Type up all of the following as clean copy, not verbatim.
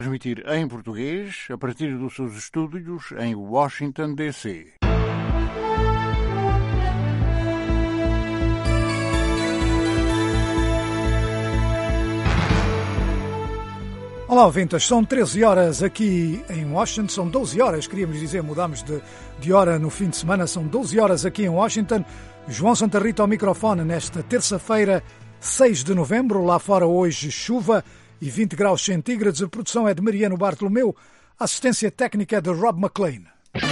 Transmitir em português a partir dos seus estúdios em Washington, D.C. Olá, ouvintes, são 13 horas aqui em Washington, são 12 horas, queríamos dizer, mudámos de hora no fim de semana, são 12 horas aqui em Washington. João Santa Rita ao microfone nesta terça-feira, 6 de novembro, lá fora hoje chuva e 20 graus centígrados. A produção é de Mariano Bartolomeu, a assistência técnica é de Rob McLean.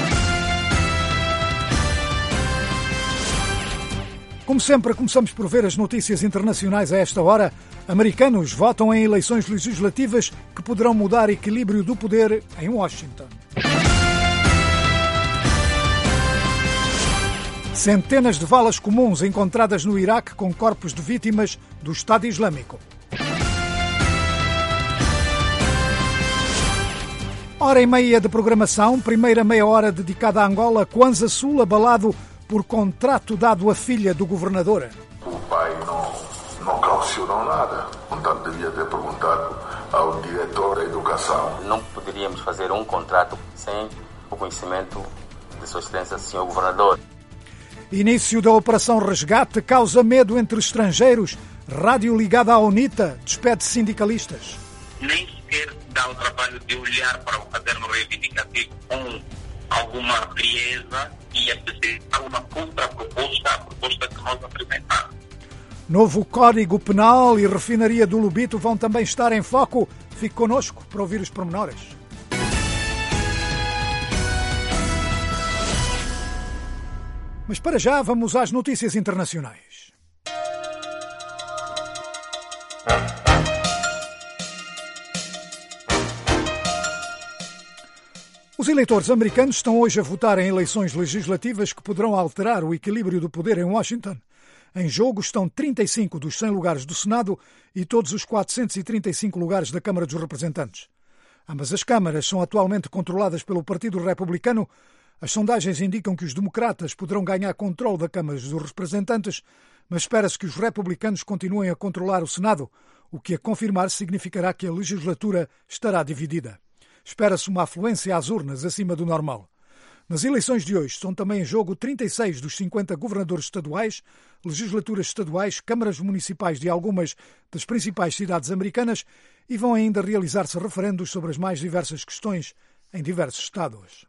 Como sempre, começamos por ver as notícias internacionais a esta hora. Americanos votam em eleições legislativas que poderão mudar o equilíbrio do poder em Washington. Centenas de valas comuns encontradas no Iraque com corpos de vítimas do Estado Islâmico. Hora e meia de programação, primeira meia hora dedicada a Angola, Kwanza Sul abalado por contrato dado à filha do governador. O pai não calcionou nada, portanto devia ter perguntado ao diretor da educação. Não poderíamos fazer um contrato sem o conhecimento de Sua Excelência, Sr. Governador. Início da Operação Resgate causa medo entre estrangeiros. Rádio ligada à UNITA despede sindicalistas. Nem sequer dá o trabalho de olhar para o caderno reivindicativo com alguma frieza e apresentar uma contraproposta à proposta que nós apresentamos. Novo Código Penal e refinaria do Lubito vão também estar em foco. Fique connosco para ouvir os pormenores. Mas para já vamos às notícias internacionais. Os eleitores americanos estão hoje a votar em eleições legislativas que poderão alterar o equilíbrio do poder em Washington. Em jogo estão 35 dos 100 lugares do Senado e todos os 435 lugares da Câmara dos Representantes. Ambas as câmaras são atualmente controladas pelo Partido Republicano. As sondagens indicam que os democratas poderão ganhar controle da Câmara dos Representantes, mas espera-se que os republicanos continuem a controlar o Senado, o que a confirmar significará que a legislatura estará dividida. Espera-se uma afluência às urnas acima do normal. Nas eleições de hoje estão também em jogo 36 dos 50 governadores estaduais, legislaturas estaduais, câmaras municipais de algumas das principais cidades americanas e vão ainda realizar-se referendos sobre as mais diversas questões em diversos estados.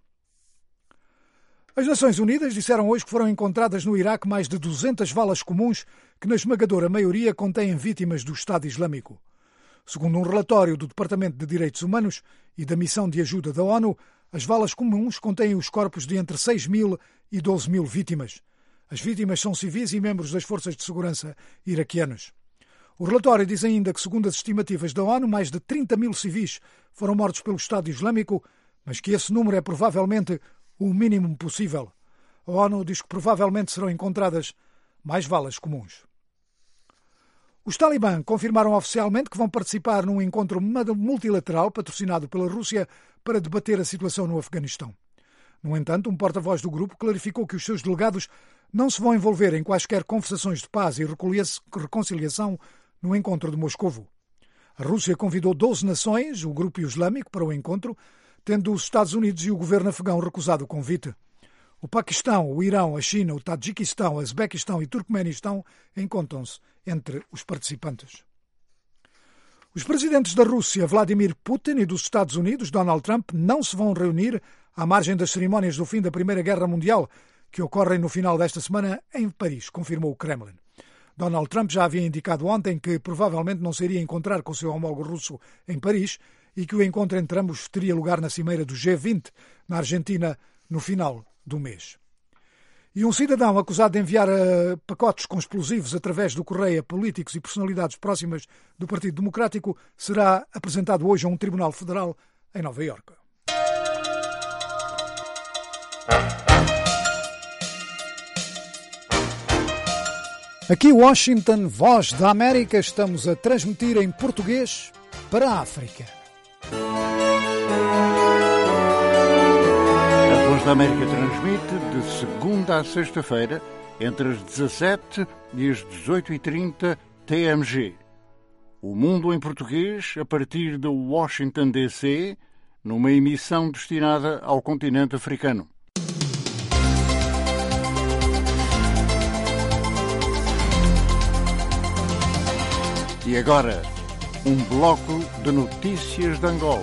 As Nações Unidas disseram hoje que foram encontradas no Iraque mais de 200 valas comuns que na esmagadora maioria contêm vítimas do Estado Islâmico. Segundo um relatório do Departamento de Direitos Humanos e da Missão de Ajuda da ONU, as valas comuns contêm os corpos de entre 6 mil e 12 mil vítimas. As vítimas são civis e membros das forças de segurança iraquianos. O relatório diz ainda que, segundo as estimativas da ONU, mais de 30 mil civis foram mortos pelo Estado Islâmico, mas que esse número é provavelmente o mínimo possível. A ONU diz que provavelmente serão encontradas mais valas comuns. Os Talibã confirmaram oficialmente que vão participar num encontro multilateral patrocinado pela Rússia para debater a situação no Afeganistão. No entanto, um porta-voz do grupo clarificou que os seus delegados não se vão envolver em quaisquer conversações de paz e reconciliação no encontro de Moscovo. A Rússia convidou 12 nações, o grupo islâmico, para o encontro, tendo os Estados Unidos e o governo afegão recusado o convite. O Paquistão, o Irão, a China, o Tadjiquistão, o Uzbequistão e o Turcomenistão encontram-se entre os participantes. Os presidentes da Rússia, Vladimir Putin, e dos Estados Unidos, Donald Trump, não se vão reunir à margem das cerimónias do fim da Primeira Guerra Mundial, que ocorrem no final desta semana em Paris, confirmou o Kremlin. Donald Trump já havia indicado ontem que provavelmente não se iria encontrar com o seu homólogo russo em Paris e que o encontro entre ambos teria lugar na cimeira do G20, na Argentina, no final do mês. E um cidadão acusado de enviar pacotes com explosivos através do correio a políticos e personalidades próximas do Partido Democrático será apresentado hoje a um tribunal federal em Nova Iorque. Aqui Washington, Voz da América, estamos a transmitir em português para a África. A Voz da América transmite de segunda a sexta-feira, entre as 17 e as 18h30 TMG. O Mundo em Português, a partir de Washington, D.C., numa emissão destinada ao continente africano. E agora, um bloco de notícias de Angola.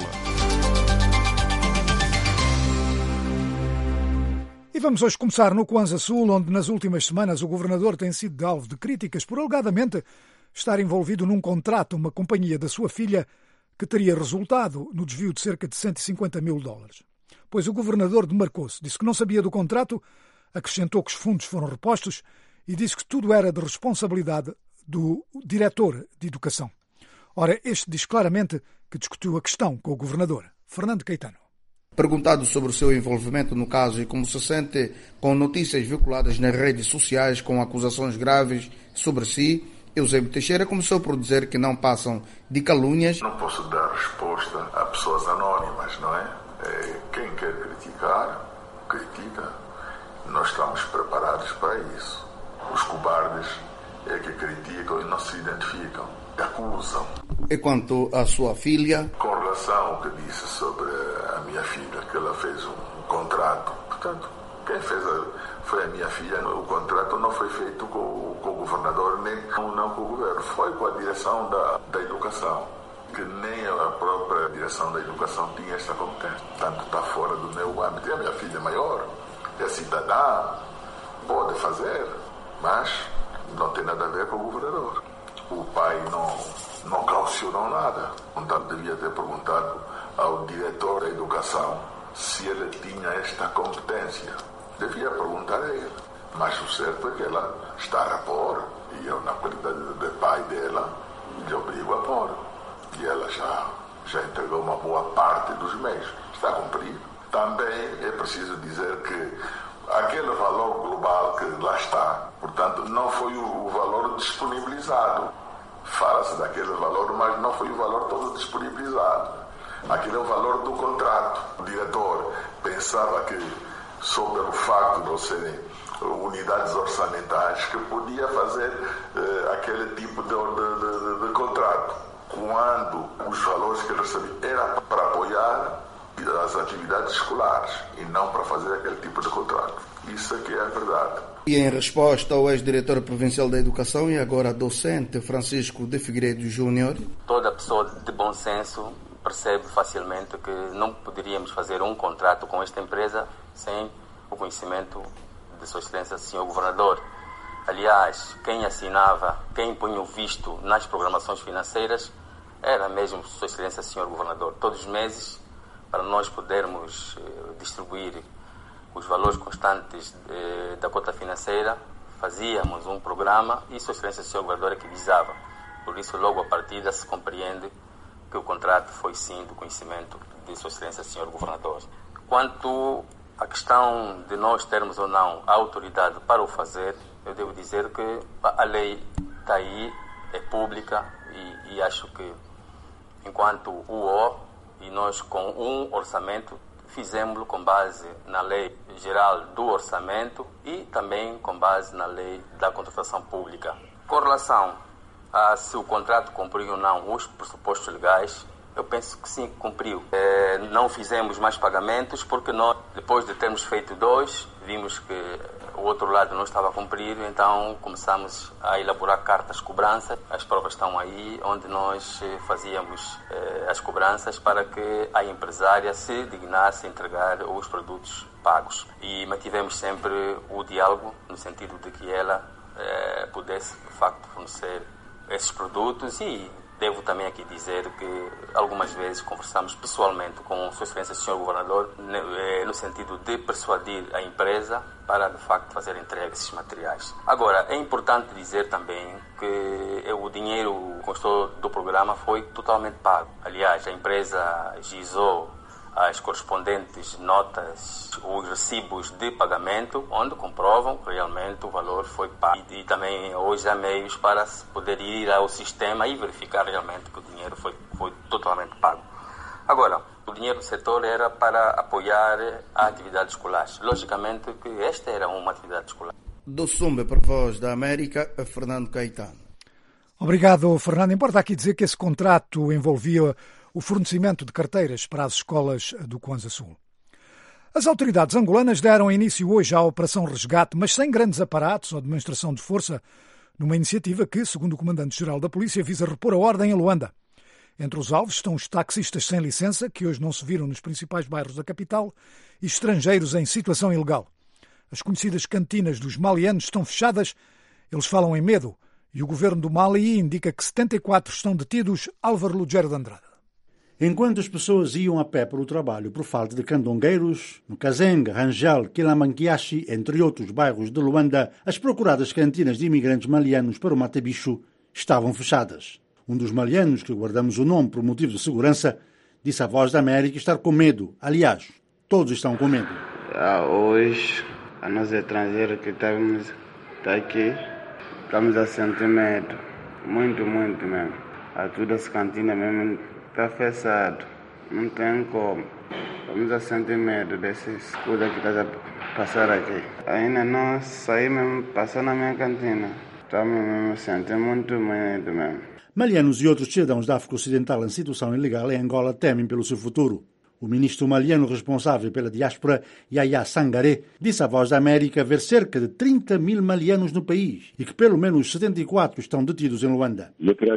E vamos hoje começar no Kwanza Sul, onde nas últimas semanas o governador tem sido alvo de críticas por alegadamente estar envolvido num contrato a uma companhia da sua filha que teria resultado no desvio de cerca de $150 mil. Pois o governador demarcou-se, disse que não sabia do contrato, acrescentou que os fundos foram repostos e disse que tudo era de responsabilidade do diretor de educação. Ora, este diz claramente que discutiu a questão com o governador. Fernando Caetano. Perguntado sobre o seu envolvimento no caso e como se sente com notícias vinculadas nas redes sociais com acusações graves sobre si, Eusébio Teixeira começou por dizer que não passam de calúnias. Não posso dar resposta a pessoas anónimas, não é? Quem quer criticar, critica. Nós estamos preparados para isso. Os cobardes é que criticam e não se identificam, acusam. E quanto à sua filha? Com relação ao que disse sobre a minha filha, que ela fez um contrato. Portanto, quem fez foi a minha filha. O contrato não foi feito com o governador, nem não com o governo. Foi com a direção da educação, que nem a própria direção da educação tinha esta competência. Portanto, está fora do meu âmbito. E a minha filha maior, é cidadã, pode fazer, mas não tem nada a ver com o governador. O pai não caucionou nada. Então devia ter perguntado ao diretor da educação se ele tinha esta competência. Devia perguntar a ele. Mas o certo é que ela está a pôr, e eu, na qualidade de pai dela, lhe obrigo a pôr. E ela já entregou uma boa parte dos meios. Está cumprido. Também é preciso dizer que aquele valor global que lá está, portanto, não foi o valor disponibilizado. Fala-se daquele valor, mas não foi o valor todo disponibilizado. Aquele é o valor do contrato. O diretor pensava que, sob o facto de não serem unidades orçamentais, que podia fazer aquele tipo de contrato. Quando os valores que ele recebia era para apoiar as atividades escolares e não para fazer aquele tipo de contrato. Isso aqui é a verdade. E em resposta ao ex-diretor provincial da Educação e agora docente Francisco de Figueiredo Júnior. Toda pessoa de bom senso percebe facilmente que não poderíamos fazer um contrato com esta empresa sem o conhecimento de Sua Excelência Sr. Governador. Aliás, quem assinava, quem punha o visto nas programações financeiras era mesmo Sua Excelência Sr. Governador. Todos os meses, para nós podermos distribuir os valores constantes da cota financeira, fazíamos um programa e Sua Excelência Sr. Governador é que visava. Por isso, logo a partida, se compreende que o contrato foi sim do conhecimento de Sua Excelência Sr. Governador. Quanto à questão de nós termos ou não a autoridade para o fazer, eu devo dizer que a lei está aí, é pública e acho que enquanto UO, e nós com um orçamento fizemos-lo com base na lei geral do orçamento e também com base na lei da contratação pública. Com relação a se o contrato cumpriu ou não os pressupostos legais, eu penso que sim, cumpriu. Não fizemos mais pagamentos porque nós, depois de termos feito 2, vimos que o outro lado não estava a cumprir, então começamos a elaborar cartas de cobrança. As provas estão aí, onde nós fazíamos as cobranças para que a empresária se dignasse a entregar os produtos pagos. E mantivemos sempre o diálogo no sentido de que ela pudesse, de facto, fornecer esses produtos. E devo também aqui dizer que algumas vezes conversamos pessoalmente com Sua Excelência Sr. Governador no sentido de persuadir a empresa para, de facto, fazer entrega desses materiais. Agora, é importante dizer também que o dinheiro que constou do programa foi totalmente pago. Aliás, a empresa gizou as correspondentes notas, os recibos de pagamento, onde comprovam que realmente o valor foi pago. E também hoje há meios para se poder ir ao sistema e verificar realmente que o dinheiro foi totalmente pago. Agora, o dinheiro do setor era para apoiar a atividade escolar. Logicamente que esta era uma atividade escolar. Do Sumbe para a Voz da América, Fernando Caetano. Obrigado, Fernando. Importa aqui dizer que esse contrato envolvia o fornecimento de carteiras para as escolas do Kwanza Sul. As autoridades angolanas deram início hoje à Operação Resgate, mas sem grandes aparatos ou demonstração de força, numa iniciativa que, segundo o comandante-geral da polícia, visa repor a ordem em Luanda. Entre os alvos estão os taxistas sem licença, que hoje não se viram nos principais bairros da capital, e estrangeiros em situação ilegal. As conhecidas cantinas dos malianos estão fechadas, eles falam em medo, e o governo do Mali indica que 74 estão detidos. Álvaro Lugero de Andrade. Enquanto as pessoas iam a pé para o trabalho por falta de candongueiros, no Kazenga, Rangel, Quilamanquiaxi, entre outros bairros de Luanda, as procuradas cantinas de imigrantes malianos para o Matabicho estavam fechadas. Um dos malianos, que guardamos o nome por motivo de segurança, disse à Voz da América estar com medo. Aliás, todos estão com medo. Hoje, a nós estrangeiros que estamos aqui, estamos a sentir medo. Muito mesmo. A toda essa cantina mesmo está fechado. Não tem como. Estamos a sentir medo dessas coisas que está a passar aqui. Ainda não saí mesmo, passar na minha cantina. Estamos mesmo a sentir muito medo mesmo. Malianos e outros cidadãos da África Ocidental em situação ilegal em Angola temem pelo seu futuro. O ministro maliano responsável pela diáspora, Yaya Sangaré, disse à Voz da América haver cerca de 30 mil malianos no país e que pelo menos 74 estão detidos em Luanda.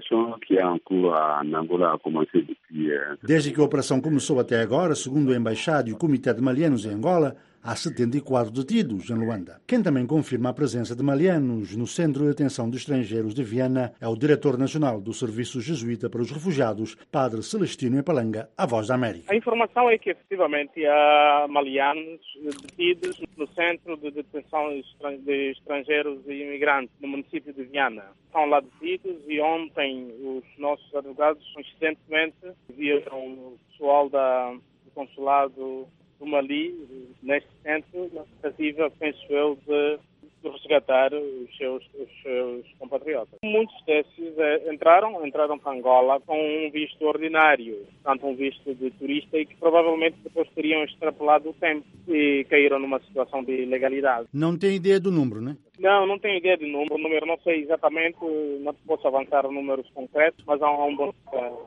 Desde que a operação começou até agora, segundo a Embaixada e o Comitê de Malianos em Angola, há 74 detidos em Luanda. Quem também confirma a presença de malianos no Centro de Atenção de Estrangeiros de Viana é o diretor nacional do Serviço Jesuíta para os Refugiados, Padre Celestino Epalanga, à Voz da América. A informação é que, efetivamente, há malianos detidos no Centro de Detenção de Estrangeiros e Imigrantes, no município de Viana. Estão lá detidos e ontem os nossos advogados, coincidentemente, viram o pessoal do consulado do Mali, neste centro, na tentativa, penso eu, de resgatar os seus compatriotas. Muitos desses entraram para Angola com um visto ordinário, portanto um visto de turista, e que provavelmente depois teriam extrapolado o tempo e caíram numa situação de ilegalidade. Não tem ideia do número, né? Não tenho ideia de número. O número não sei exatamente, não posso avançar números concretos, mas há um bom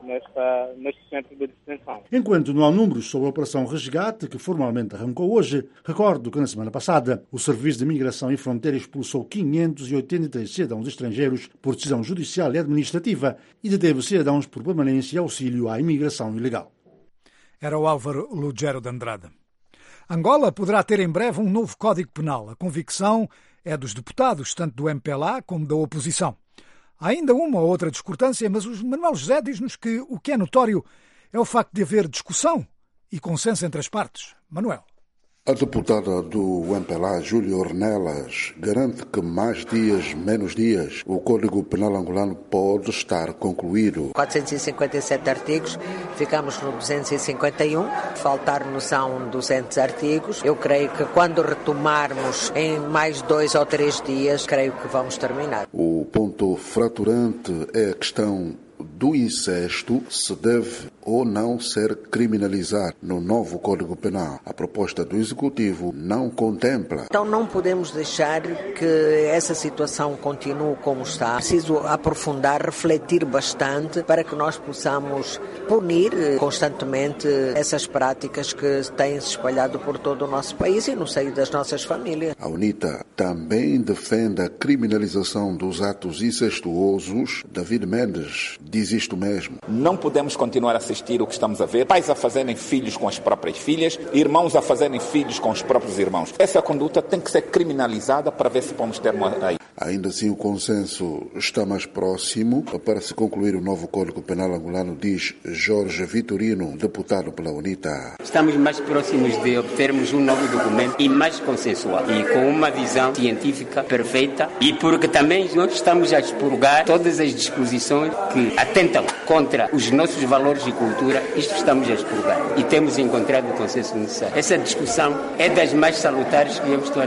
neste centro de detenção. Enquanto não há números sobre a Operação Resgate, que formalmente arrancou hoje, recordo que na semana passada o Serviço de Migração e Fronteira expulsou 583 cidadãos estrangeiros por decisão judicial e administrativa e deteve cidadãos por permanência e auxílio à imigração ilegal. Era o Álvaro Lugero de Andrade. Angola poderá ter em breve um novo Código Penal. A convicção é dos deputados, tanto do MPLA como da oposição. Há ainda uma ou outra discordância, mas o Manuel José diz-nos que o que é notório é o facto de haver discussão e consenso entre as partes. Manuel. A deputada do MPLA, Júlia Ornelas, garante que mais dias, menos dias, o Código Penal angolano pode estar concluído. 457 artigos, ficamos no 251, faltar-nos são 200 artigos. Eu creio que quando retomarmos em mais 2 ou 3 dias, creio que vamos terminar. O ponto fraturante é a questão do incesto, se deve ou não ser criminalizado no novo Código Penal. A proposta do Executivo não contempla. Então não podemos deixar que essa situação continue como está. Preciso aprofundar, refletir bastante para que nós possamos punir constantemente essas práticas que têm se espalhado por todo o nosso país e no seio das nossas famílias. A UNITA também defende a criminalização dos atos incestuosos. David Mendes diz isto mesmo. Não podemos continuar a assistir o que estamos a ver. Pais a fazerem filhos com as próprias filhas, irmãos a fazerem filhos com os próprios irmãos. Essa conduta tem que ser criminalizada para ver se podemos ter aí. Ainda assim, o consenso está mais próximo para se concluir o novo Código Penal angolano, diz Jorge Vitorino, deputado pela UNITA. Estamos mais próximos de obtermos um novo documento e mais consensual e com uma visão científica perfeita, e porque também nós estamos a expurgar todas as disposições que atentam contra os nossos valores e cultura. Isto estamos a expurgar e temos encontrado o consenso necessário. Essa discussão é das mais salutares que eu estou a assistir.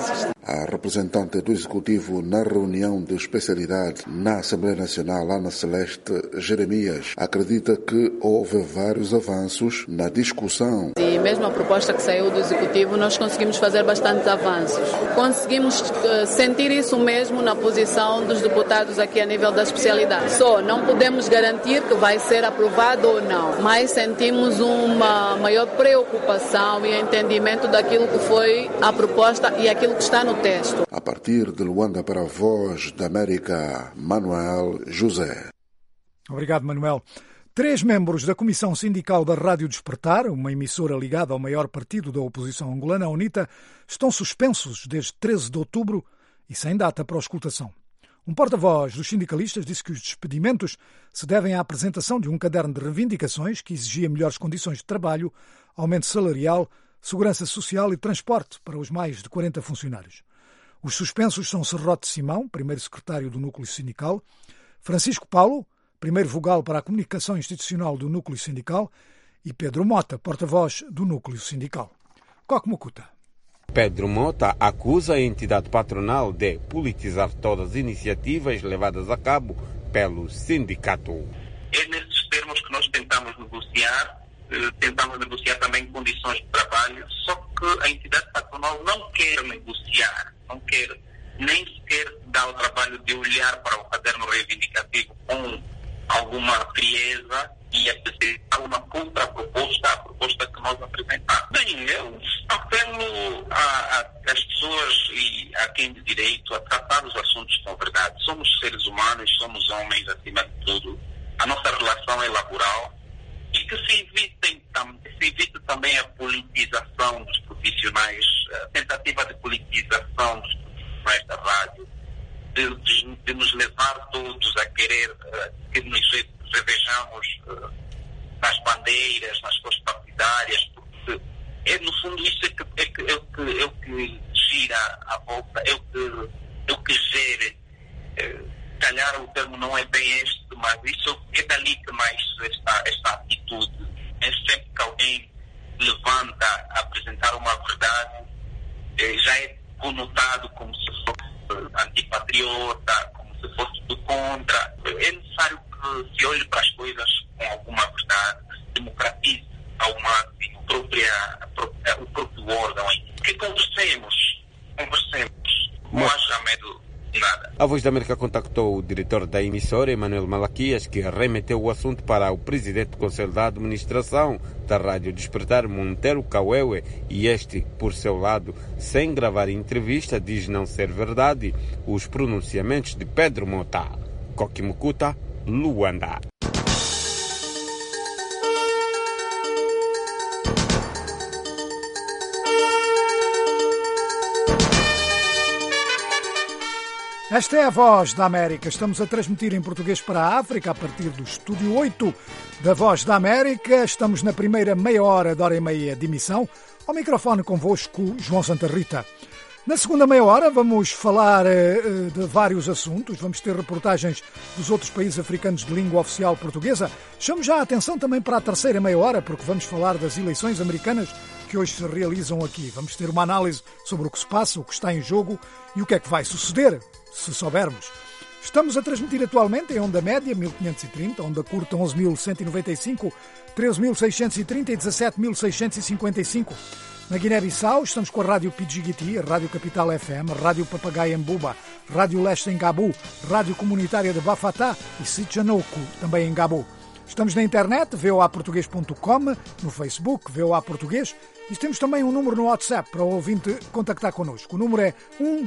A representante do Executivo na reunião de especialidade na Assembleia Nacional, Ana Celeste Jeremias, acredita que houve vários avanços na discussão. E mesmo a proposta que saiu do Executivo, nós conseguimos fazer bastantes avanços. Conseguimos sentir isso mesmo na posição dos deputados aqui a nível da especialidade. Só não podemos garantir que vai ser aprovado ou não, mas sentimos uma maior preocupação e entendimento daquilo que foi a proposta e aquilo que está no texto. A partir de Luanda para a Voz da América, Manuel José. Obrigado, Manuel. 3 membros da Comissão Sindical da Rádio Despertar, uma emissora ligada ao maior partido da oposição angolana, a UNITA, estão suspensos desde 13 de outubro e sem data para auscultação. Um porta-voz dos sindicalistas disse que os despedimentos se devem à apresentação de um caderno de reivindicações que exigia melhores condições de trabalho, aumento salarial, segurança social e transporte para os mais de 40 funcionários. Os suspensos são Serrote Simão, primeiro secretário do Núcleo Sindical, Francisco Paulo, primeiro vogal para a comunicação institucional do Núcleo Sindical, e Pedro Mota, porta-voz do Núcleo Sindical. Coque Mucuta. Pedro Mota acusa a entidade patronal de politizar todas as iniciativas levadas a cabo pelo sindicato. É nesses termos que nós tentamos negociar também condições de trabalho, só que a entidade patronal não quer negociar, não quer nem sequer dar o trabalho de olhar para o caderno reivindicativo com alguma frieza e apresentar uma contraproposta à proposta que nós apresentamos. Bem, eu apelo às pessoas e a quem de direito a tratar os assuntos com verdade. Somos seres humanos, somos homens acima de tudo. A nossa relação é laboral e que se evite também a politização dos profissionais, a tentativa de politização dos profissionais da rádio, de nos levar todos a querer que nos revejamos nas bandeiras, nas cores partidárias, porque no fundo isso é o que gira a volta, é o que gera. Calhar o termo não é bem este, mas isso é dali que mais esta atitude. É sempre que alguém levanta a apresentar uma verdade, já é conotado como se fosse antipatriota, como se fosse do contra. É necessário que se olhe para as coisas com alguma verdade, que se democratize ao máximo o próprio órgão. Que conversemos, não haja medo de nada. A Voz da América contactou o diretor da emissora, Emanuel Malaquias, que remeteu o assunto para o presidente do Conselho da Administração da Rádio Despertar, Monteiro Cauewe, e este, por seu lado, sem gravar entrevista, diz não ser verdade os pronunciamentos de Pedro Mota. Coque Mucuta, Luanda. Esta é a Voz da América. Estamos a transmitir em português para a África a partir do Estúdio 8 da Voz da América. Estamos na primeira meia hora e meia de emissão. Ao microfone convosco, João Santa Rita. Na segunda meia hora vamos falar de vários assuntos. Vamos ter reportagens dos outros países africanos de língua oficial portuguesa. Chamo já a atenção também para a terceira meia hora, porque vamos falar das eleições americanas que hoje se realizam aqui. Vamos ter uma análise sobre o que se passa, o que está em jogo e o que é que vai suceder, se soubermos. Estamos a transmitir atualmente em onda média 1530, onda curta 11.195, 13.630 e 17.655. Na Guiné-Bissau estamos com a Rádio Pidjigiti, a Rádio Capital FM, a Rádio Papagaio em Buba, Rádio Leste em Gabu, Rádio Comunitária de Bafatá e Sitjanoku, também em Gabu. Estamos na internet, voaportugues.com, no Facebook, VOA Português, e temos também um número no WhatsApp para o ouvinte contactar connosco. O número é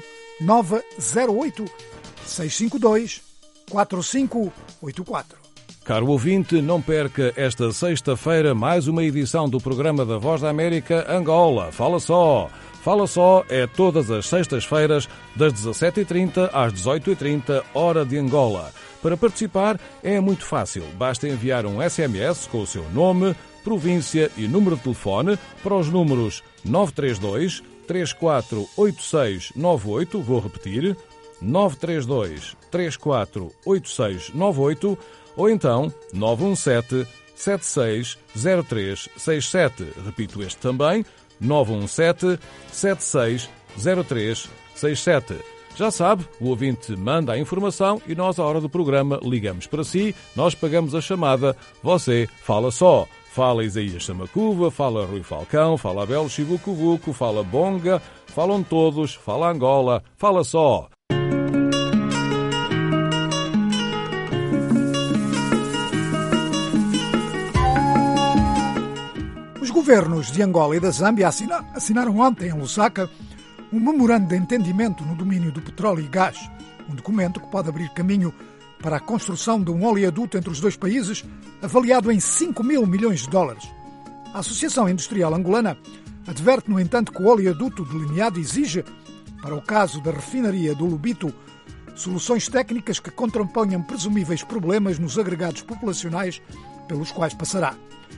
1908 652 4584. Caro ouvinte, não perca esta sexta-feira mais uma edição do programa da Voz da América Angola. Fala só! Fala só é todas as sextas-feiras, das 17h30 às 18h30, hora de Angola. Para participar é muito fácil. Basta enviar um SMS com o seu nome, província e número de telefone para os números 932 348698, vou repetir, 932 348698, ou então 917 760367. Repito este também, 917 76 0367. Já sabe, o ouvinte manda a informação e nós, à hora do programa, ligamos para si, nós pagamos a chamada, você fala só. Fala Isaías Samacuva, fala Rui Falcão, fala Abel Chibucubuco, fala Bonga, falam todos, fala Angola, fala só. Os governos de Angola e da Zâmbia assinaram ontem em Lusaka um memorando de entendimento no domínio do petróleo e gás, um documento que pode abrir caminho para a construção de um oleoduto entre os dois países, avaliado em 5 mil milhões de dólares. A Associação Industrial Angolana adverte, no entanto, que o oleoduto delineado exige, para o caso da refinaria do Lubito, soluções técnicas que contraponham presumíveis problemas nos agregados populacionais pelos quais passará.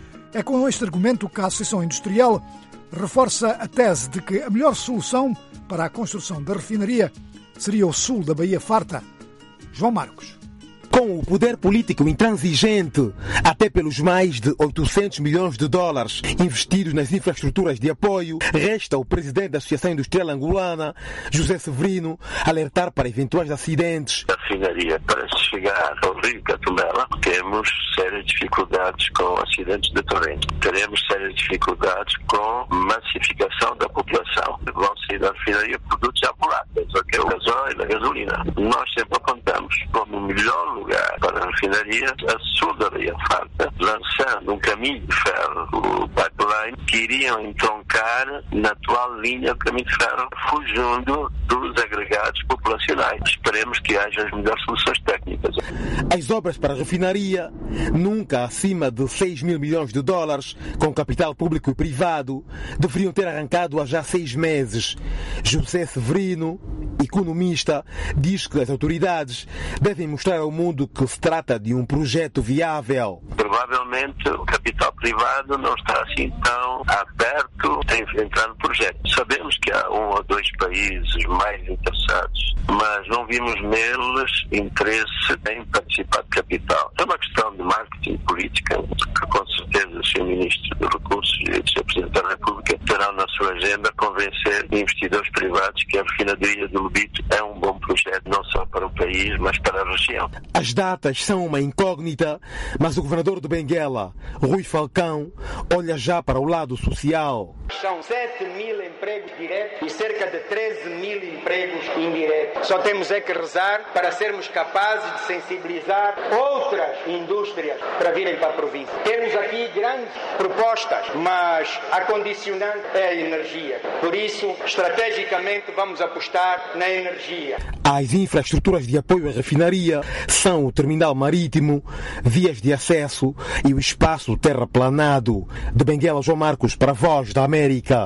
É com este argumento que a Associação Industrial reforça a tese de que a melhor solução para a construção da refinaria seria o sul da Baía Farta. João Marcos. Com o poder político intransigente, até pelos mais de 800 milhões de dólares investidos nas infraestruturas de apoio, resta ao presidente da Associação Industrial Angolana, José Severino, alertar para eventuais acidentes. A refinaria, para chegar ao Rio Catumela, temos sérias dificuldades com acidentes de torrente. Teremos sérias dificuldades com massificação da população. Vão sair da refinaria produtos já voláteis, que é o gasóleo e a gasolina. Nós sempre apontamos como o melhor lugar para a refinaria a sul da Baía Farta, lançando um caminho de ferro, o pipeline, que iriam entroncar na atual linha do caminho de ferro, fugindo dos agregados populacionais. Esperemos que haja as melhores soluções técnicas. As obras para a refinaria, nunca acima de 6 mil milhões de dólares, com capital público e privado, deveriam ter arrancado há já 6 meses. José Severino, economista, diz que as autoridades devem mostrar ao mundo que se trata de um projeto viável. Provavelmente o capital privado não está assim tão aberto a entrar no projeto. Sabemos que há 1 ou 2 países mais interessados, mas não vimos neles interesse em participar de capital. É uma questão de marketing política que com certeza o Sr. Ministro dos Recursos e o Sr. Presidente da República terão na sua agenda convencer investidores privados que a refinaria do Lubito é um bom projeto, não só para o país, mas para a região. As datas são uma incógnita, mas o governador de Benguela, Rui Falcão, olha já para o lado social. São 7 mil empregos diretos e cerca de 13 mil empregos indiretos. Só temos é que rezar para sermos capazes de sensibilizar outras indústrias para virem para a província. Temos aqui grandes propostas, mas a condicionante é a energia. Por isso, estrategicamente, vamos apostar na energia. As infraestruturas de apoio à refinaria são o terminal marítimo, vias de acesso e o espaço terraplanado. De Benguela, João Marcos, para a Voz da América.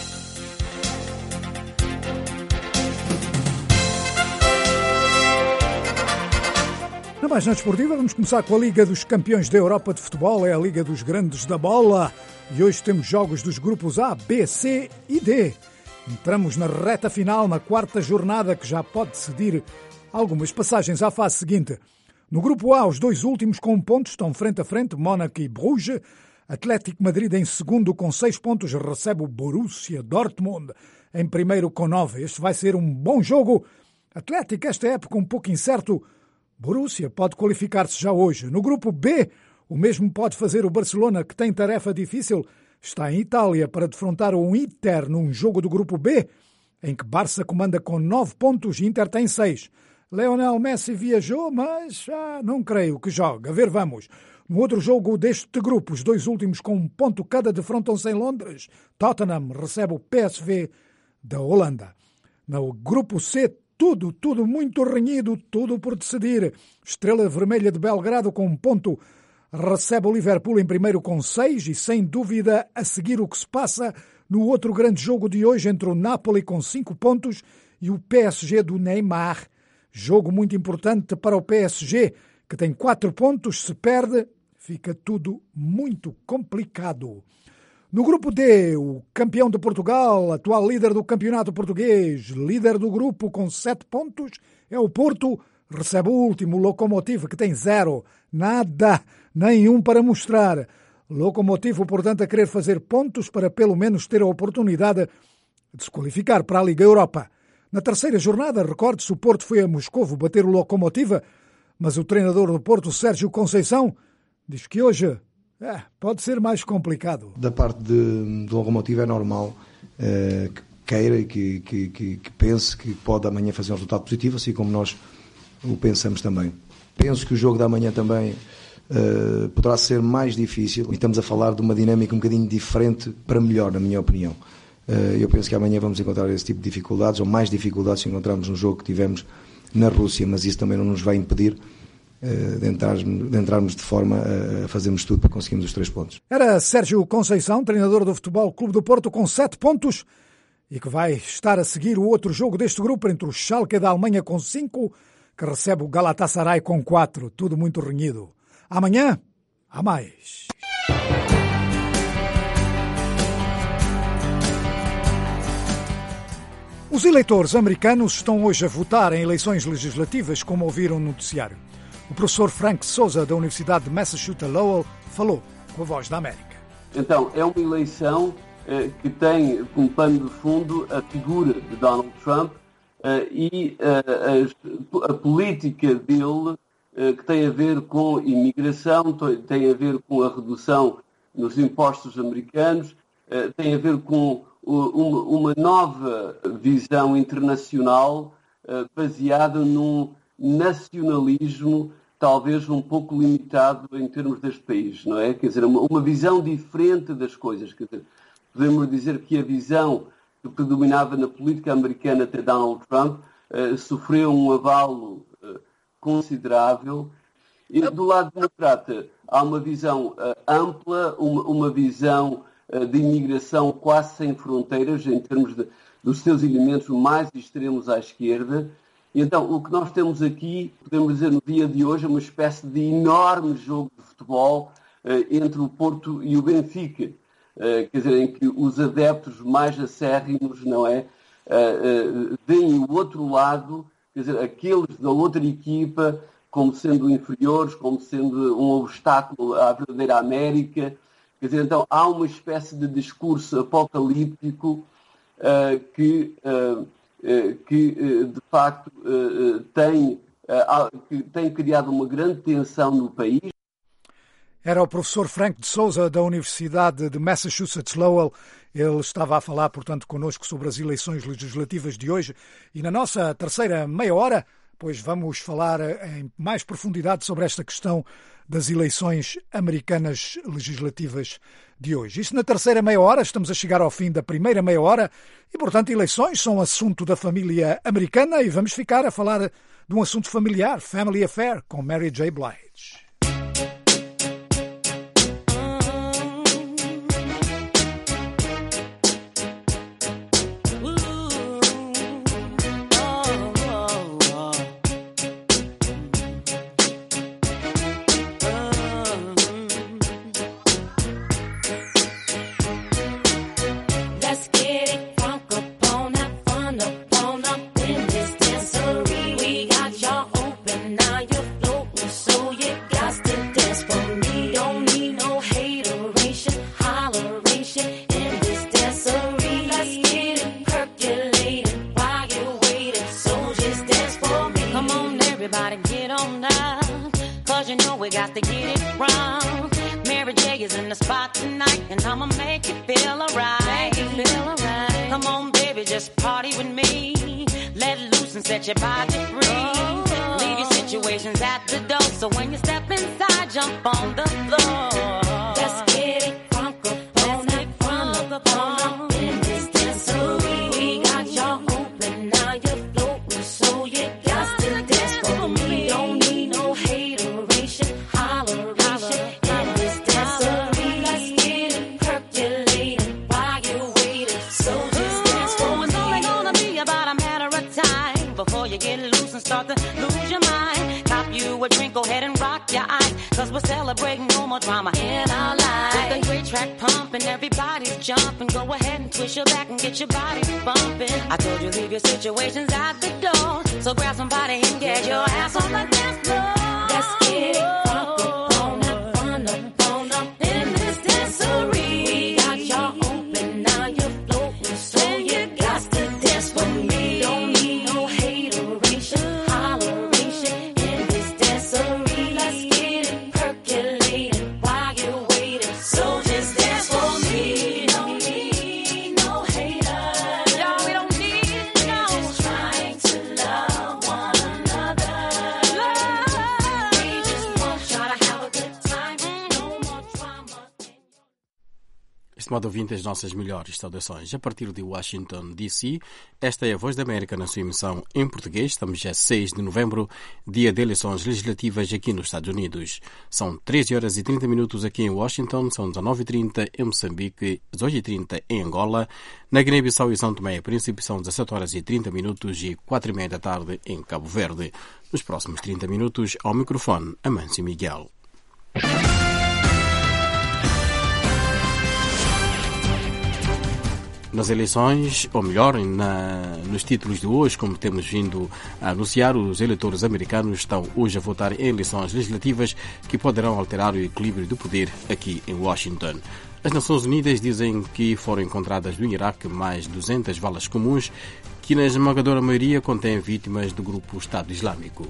Na página desportiva, vamos começar com a Liga dos Campeões da Europa de Futebol, é a Liga dos Grandes da Bola. E hoje temos jogos dos grupos A, B, C e D. Entramos na reta final, na 4ª jornada, que já pode decidir algumas passagens à fase seguinte. No grupo A, os 2 últimos com 1 ponto estão frente a frente, Mónaco e Bruges. Atlético Madrid em segundo com 6 pontos, recebe o Borussia Dortmund em primeiro com 9. Este vai ser um bom jogo. Atlético, esta época um pouco incerto. Borussia pode qualificar-se já hoje. No grupo B, o mesmo pode fazer o Barcelona, que tem tarefa difícil. Está em Itália para defrontar o Inter num jogo do grupo B, em que Barça comanda com 9 pontos e Inter tem 6. Lionel Messi viajou, mas não creio que jogue. A ver, vamos. No outro jogo deste grupo, os 2 últimos com 1 ponto cada defrontam-se em Londres. Tottenham recebe o PSV da Holanda. No grupo C, tudo muito renhido, tudo por decidir. Estrela Vermelha de Belgrado com 1 ponto recebe o Liverpool em primeiro com 6 e, sem dúvida, a seguir o que se passa no outro grande jogo de hoje entre o Napoli com 5 pontos e o PSG do Neymar. Jogo muito importante para o PSG, que tem 4 pontos. Se perde, fica tudo muito complicado. No grupo D, o campeão de Portugal, atual líder do campeonato português, líder do grupo com 7 pontos, é o Porto, recebe o último, o Lokomotiv, que tem 0. Nada, nenhum para mostrar. Lokomotiv, portanto, a querer fazer pontos para pelo menos ter a oportunidade de se qualificar para a Liga Europa. Na terceira jornada, recorde-se, o Porto foi a Moscovo bater o Lokomotiva, mas o treinador do Porto, Sérgio Conceição, diz que hoje pode ser mais complicado. Da parte do Lokomotiva é normal que queira e que pense que pode amanhã fazer um resultado positivo, assim como nós o pensamos também. Penso que o jogo da manhã também poderá ser mais difícil e estamos a falar de uma dinâmica um bocadinho diferente para melhor, na minha opinião. Eu penso que amanhã vamos encontrar esse tipo de dificuldades, ou mais dificuldades se encontrarmos no jogo que tivemos na Rússia, mas isso também não nos vai impedir de entrarmos de forma a fazermos tudo para conseguirmos os 3 pontos. Era Sérgio Conceição, treinador do Futebol Clube do Porto, com 7 pontos e que vai estar a seguir o outro jogo deste grupo entre o Schalke da Alemanha com 5, que recebe o Galatasaray com 4, tudo muito renhido. Amanhã, há mais. Os eleitores americanos estão hoje a votar em eleições legislativas, como ouviram no noticiário. O professor Frank Souza, da Universidade de Massachusetts Lowell, falou com a Voz da América. Então, é uma eleição que tem como pano de fundo a figura de Donald Trump e a política dele, que tem a ver com imigração, tem a ver com a redução nos impostos americanos, tem a ver com uma nova visão internacional baseada num nacionalismo talvez um pouco limitado em termos deste país, não é? Quer dizer, uma visão diferente das coisas. Quer dizer, podemos dizer que a visão que predominava na política americana até Donald Trump sofreu um abalo considerável. E do lado democrata há uma visão ampla, uma visão de imigração quase sem fronteiras, em termos dos seus elementos mais extremos à esquerda. E então, o que nós temos aqui, podemos dizer, no dia de hoje, é uma espécie de enorme jogo de futebol entre o Porto e o Benfica. Quer dizer, em que os adeptos mais acérrimos, não é, veem o outro lado, quer dizer, aqueles da outra equipa, como sendo inferiores, como sendo um obstáculo à verdadeira América. Quer dizer, então, há uma espécie de discurso apocalíptico que de facto tem criado uma grande tensão no país. Era o professor Frank de Souza, da Universidade de Massachusetts Lowell. Ele estava a falar, portanto, connosco sobre as eleições legislativas de hoje. E na nossa terceira meia hora, pois vamos falar em mais profundidade sobre esta questão das eleições americanas legislativas de hoje. Isso na terceira meia hora, estamos a chegar ao fim da primeira meia hora e, portanto, eleições são assunto da família americana e vamos ficar a falar de um assunto familiar, Family Affair, com Mary J. Blige. So you got estimado ouvinte, as nossas melhores saudações. A partir de Washington, D.C., esta é a Voz da América na sua emissão em português. Estamos já 6 de novembro, dia de eleições legislativas aqui nos Estados Unidos. São 13 horas e 30 minutos aqui em Washington, são 19h30 em Moçambique, 18h30 em Angola. Na Guiné-Bissau e São Tomé e Príncipe são 17 horas e 30 minutos e 4h30 da tarde em Cabo Verde. Nos próximos 30 minutos, ao microfone, Amâncio Miguel. Nas eleições, ou melhor, nos títulos de hoje, como temos vindo a anunciar, os eleitores americanos estão hoje a votar em eleições legislativas que poderão alterar o equilíbrio do poder aqui em Washington. As Nações Unidas dizem que foram encontradas no Iraque mais 200 valas comuns que, na esmagadora maioria, contêm vítimas do grupo Estado Islâmico.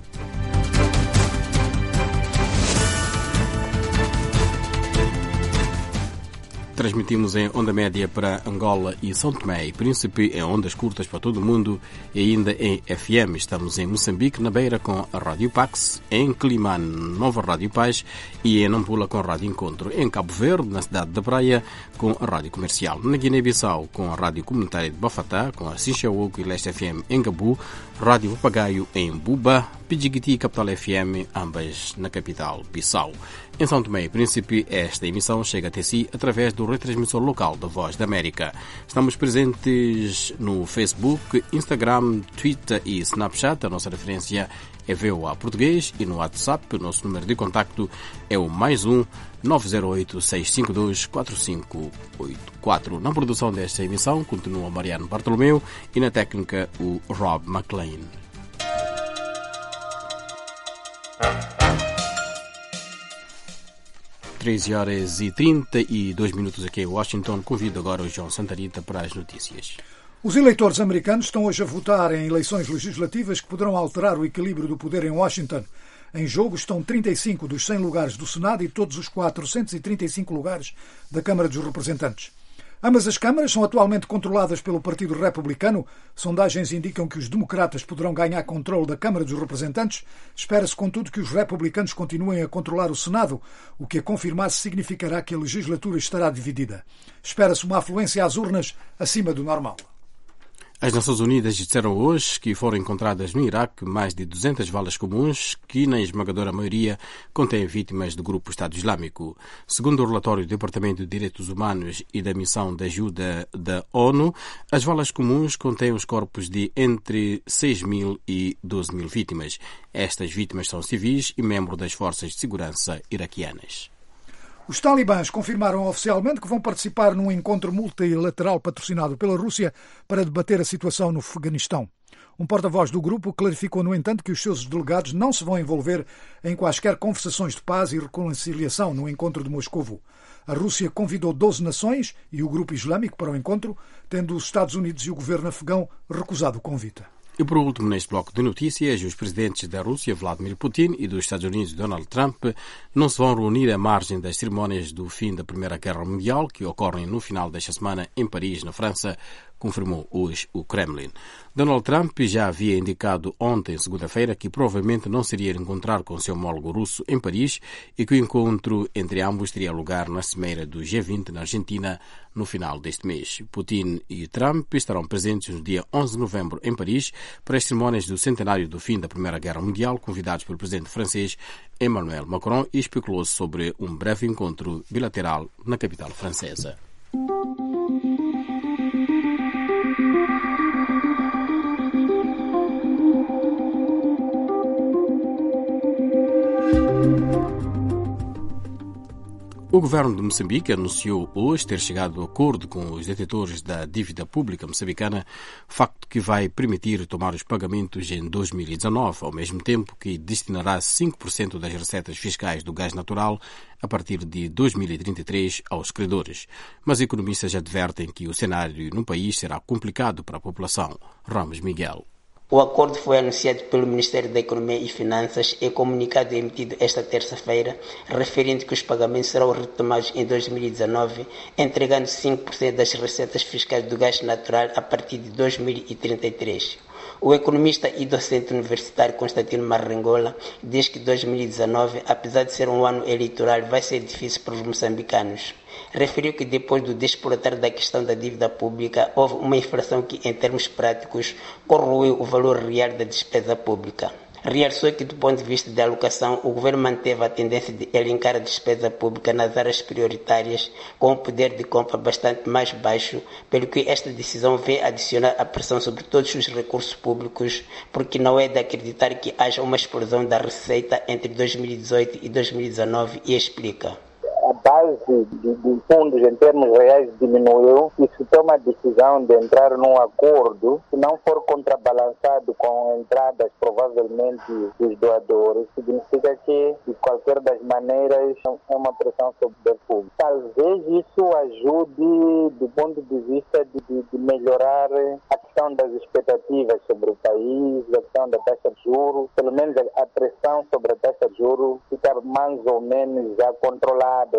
Transmitimos em onda média para Angola e São Tomé e Príncipe, em ondas curtas para todo o mundo e ainda em FM. Estamos em Moçambique, na Beira, com a Rádio Pax, em Climane, Nova Rádio Paz e em Nampula, com a Rádio Encontro. Em Cabo Verde, na cidade da Praia, com a Rádio Comercial. Na Guiné-Bissau, com a Rádio Comunitária de Bafatá, com a Sinchawoco e Leste FM em Gabu, Rádio Papagaio em Buba, Pidjigiti e Capital FM, ambas na capital, Bissau. Em São Tomé e Príncipe, esta emissão chega até si através do retransmissor local da Voz da América. Estamos presentes no Facebook, Instagram, Twitter e Snapchat. A nossa referência é VOA Português e no WhatsApp o nosso número de contacto é o +1 908 652 4584. Na produção desta emissão continua Mariano Bartolomeu e na técnica o Rob McLean. Horas e 32 minutos aqui em Washington. Convido agora o João Santarita para as notícias. Os eleitores americanos estão hoje a votar em eleições legislativas que poderão alterar o equilíbrio do poder em Washington. Em jogo estão 35 dos 100 lugares do Senado e todos os 435 lugares da Câmara dos Representantes. Ambas as câmaras são atualmente controladas pelo Partido Republicano. Sondagens indicam que os democratas poderão ganhar controle da Câmara dos Representantes. Espera-se, contudo, que os republicanos continuem a controlar o Senado, o que, a confirmar-se, significará que a legislatura estará dividida. Espera-se uma afluência às urnas acima do normal. As Nações Unidas disseram hoje que foram encontradas no Iraque mais de 200 valas comuns que, na esmagadora maioria, contêm vítimas do grupo Estado Islâmico. Segundo o relatório do Departamento de Direitos Humanos e da Missão de Ajuda da ONU, as valas comuns contêm os corpos de entre 6.000 e 12.000 vítimas. Estas vítimas são civis e membros das forças de segurança iraquianas. Os talibãs confirmaram oficialmente que vão participar num encontro multilateral patrocinado pela Rússia para debater a situação no Afeganistão. Um porta-voz do grupo clarificou, no entanto, que os seus delegados não se vão envolver em quaisquer conversações de paz e reconciliação no encontro de Moscovo. A Rússia convidou 12 nações e o grupo islâmico para o encontro, tendo os Estados Unidos e o governo afegão recusado o convite. E por último, neste bloco de notícias, os presidentes da Rússia, Vladimir Putin, e dos Estados Unidos, Donald Trump, não se vão reunir à margem das cerimónias do fim da Primeira Guerra Mundial, que ocorrem no final desta semana em Paris, na França, confirmou hoje o Kremlin. Donald Trump já havia indicado ontem, segunda-feira, que provavelmente não seria encontrar com seu homólogo russo em Paris e que o encontro entre ambos teria lugar na cimeira do G20 na Argentina no final deste mês. Putin e Trump estarão presentes no dia 11 de novembro em Paris para as cerimónias do centenário do fim da Primeira Guerra Mundial, convidados pelo presidente francês Emmanuel Macron, e especulou-se sobre um breve encontro bilateral na capital francesa. O governo de Moçambique anunciou hoje ter chegado a acordo com os detentores da dívida pública moçambicana, facto que vai permitir retomar os pagamentos em 2019, ao mesmo tempo que destinará 5% das receitas fiscais do gás natural a partir de 2033 aos credores. Mas economistas advertem que o cenário no país será complicado para a população. Ramos Miguel. O acordo foi anunciado pelo Ministério da Economia e Finanças e comunicado emitido esta terça-feira, referindo que os pagamentos serão retomados em 2019, entregando 5% das receitas fiscais do gás natural a partir de 2033. O economista e docente universitário Constantino Marrengola diz que 2019, apesar de ser um ano eleitoral, vai ser difícil para os moçambicanos. Referiu que depois do desplotar da questão da dívida pública, houve uma inflação que, em termos práticos, corroeu o valor real da despesa pública. Realçou que, do ponto de vista da alocação, o governo manteve a tendência de elencar a despesa pública nas áreas prioritárias, com um poder de compra bastante mais baixo, pelo que esta decisão vem adicionar a pressão sobre todos os recursos públicos, porque não é de acreditar que haja uma explosão da receita entre 2018 e 2019, e explica. A base de fundos em termos reais diminuiu e se toma a decisão de entrar num acordo, se não for contrabalançado com entradas provavelmente dos doadores, significa que de qualquer das maneiras é uma pressão sobre o público. Talvez isso ajude do ponto de vista de melhorar a questão das expectativas sobre o país, a questão da taxa de juros, pelo menos a pressão sobre a taxa de juros fica mais ou menos já controlada.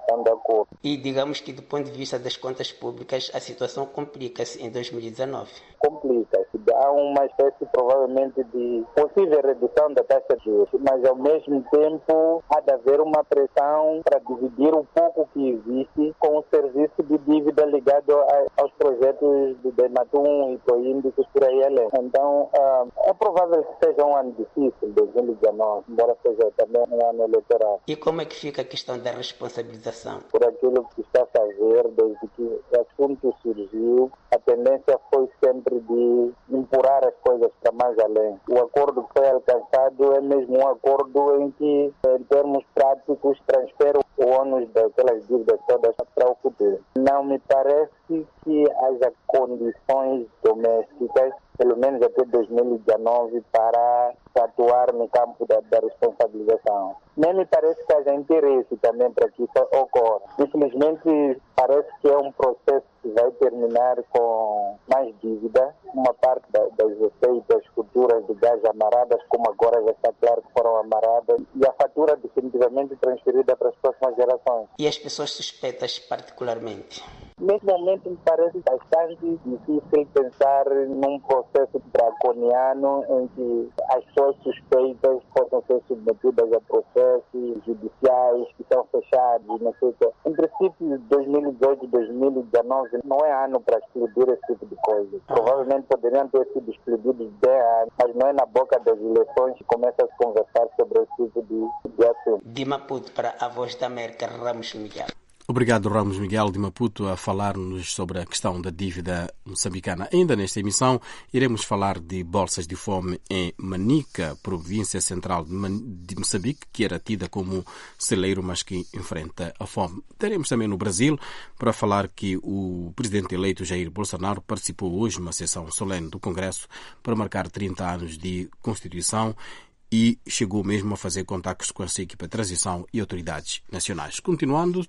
E digamos que do ponto de vista das contas públicas, a situação complica-se em 2019. Complica-se. Há uma espécie provavelmente de possível redução da taxa de juros, mas ao mesmo tempo há de haver uma pressão para dividir o pouco que existe com o serviço de dívida ligado aos projetos do Dematum e Proíndicos por aí além. Então é provável que seja um ano difícil, 2019, embora seja também um ano eleitoral. E como é que fica a questão da responsabilização? Por aquilo que está a fazer, desde que o assunto surgiu, a tendência foi sempre de empurrar as coisas para mais além. O acordo que foi alcançado é mesmo um acordo em que, em termos práticos, transfere o ônus daquelas dívidas todas para o futuro. Não me parece que haja condições domésticas, pelo menos até 2019, para atuar no campo da responsabilização. Nem me parece que haja interesse também para que isso ocorra. Infelizmente, parece que é um processo que vai terminar com mais dívida. Uma parte das receitas futuras de gás amaradas, como agora já está claro que foram amaradas, e a fatura definitivamente transferida para as próximas gerações. E as pessoas suspeitas particularmente? Nesse momento me parece bastante difícil pensar num processo draconiano em que as pessoas suspeitas possam ser submetidas a processos judiciais que são fechados, não sei o que. Em princípio, 2018 e 2019 não é ano para explodir esse tipo de coisa. Provavelmente poderiam ter sido explodidos 10 anos, mas não é na boca das eleições que começa a se conversar sobre esse tipo de assunto. De Maputo para a Voz da América, Ramos Miguel. Obrigado, Ramos Miguel de Maputo, a falar-nos sobre a questão da dívida moçambicana. Ainda nesta emissão, iremos falar de bolsas de fome em Manica, província central de Moçambique, que era tida como celeiro, mas que enfrenta a fome. Teremos também no Brasil, para falar que o presidente eleito Jair Bolsonaro participou hoje numa sessão solene do Congresso para marcar 30 anos de Constituição e chegou mesmo a fazer contactos com a sua equipa de transição e autoridades nacionais. Continuando,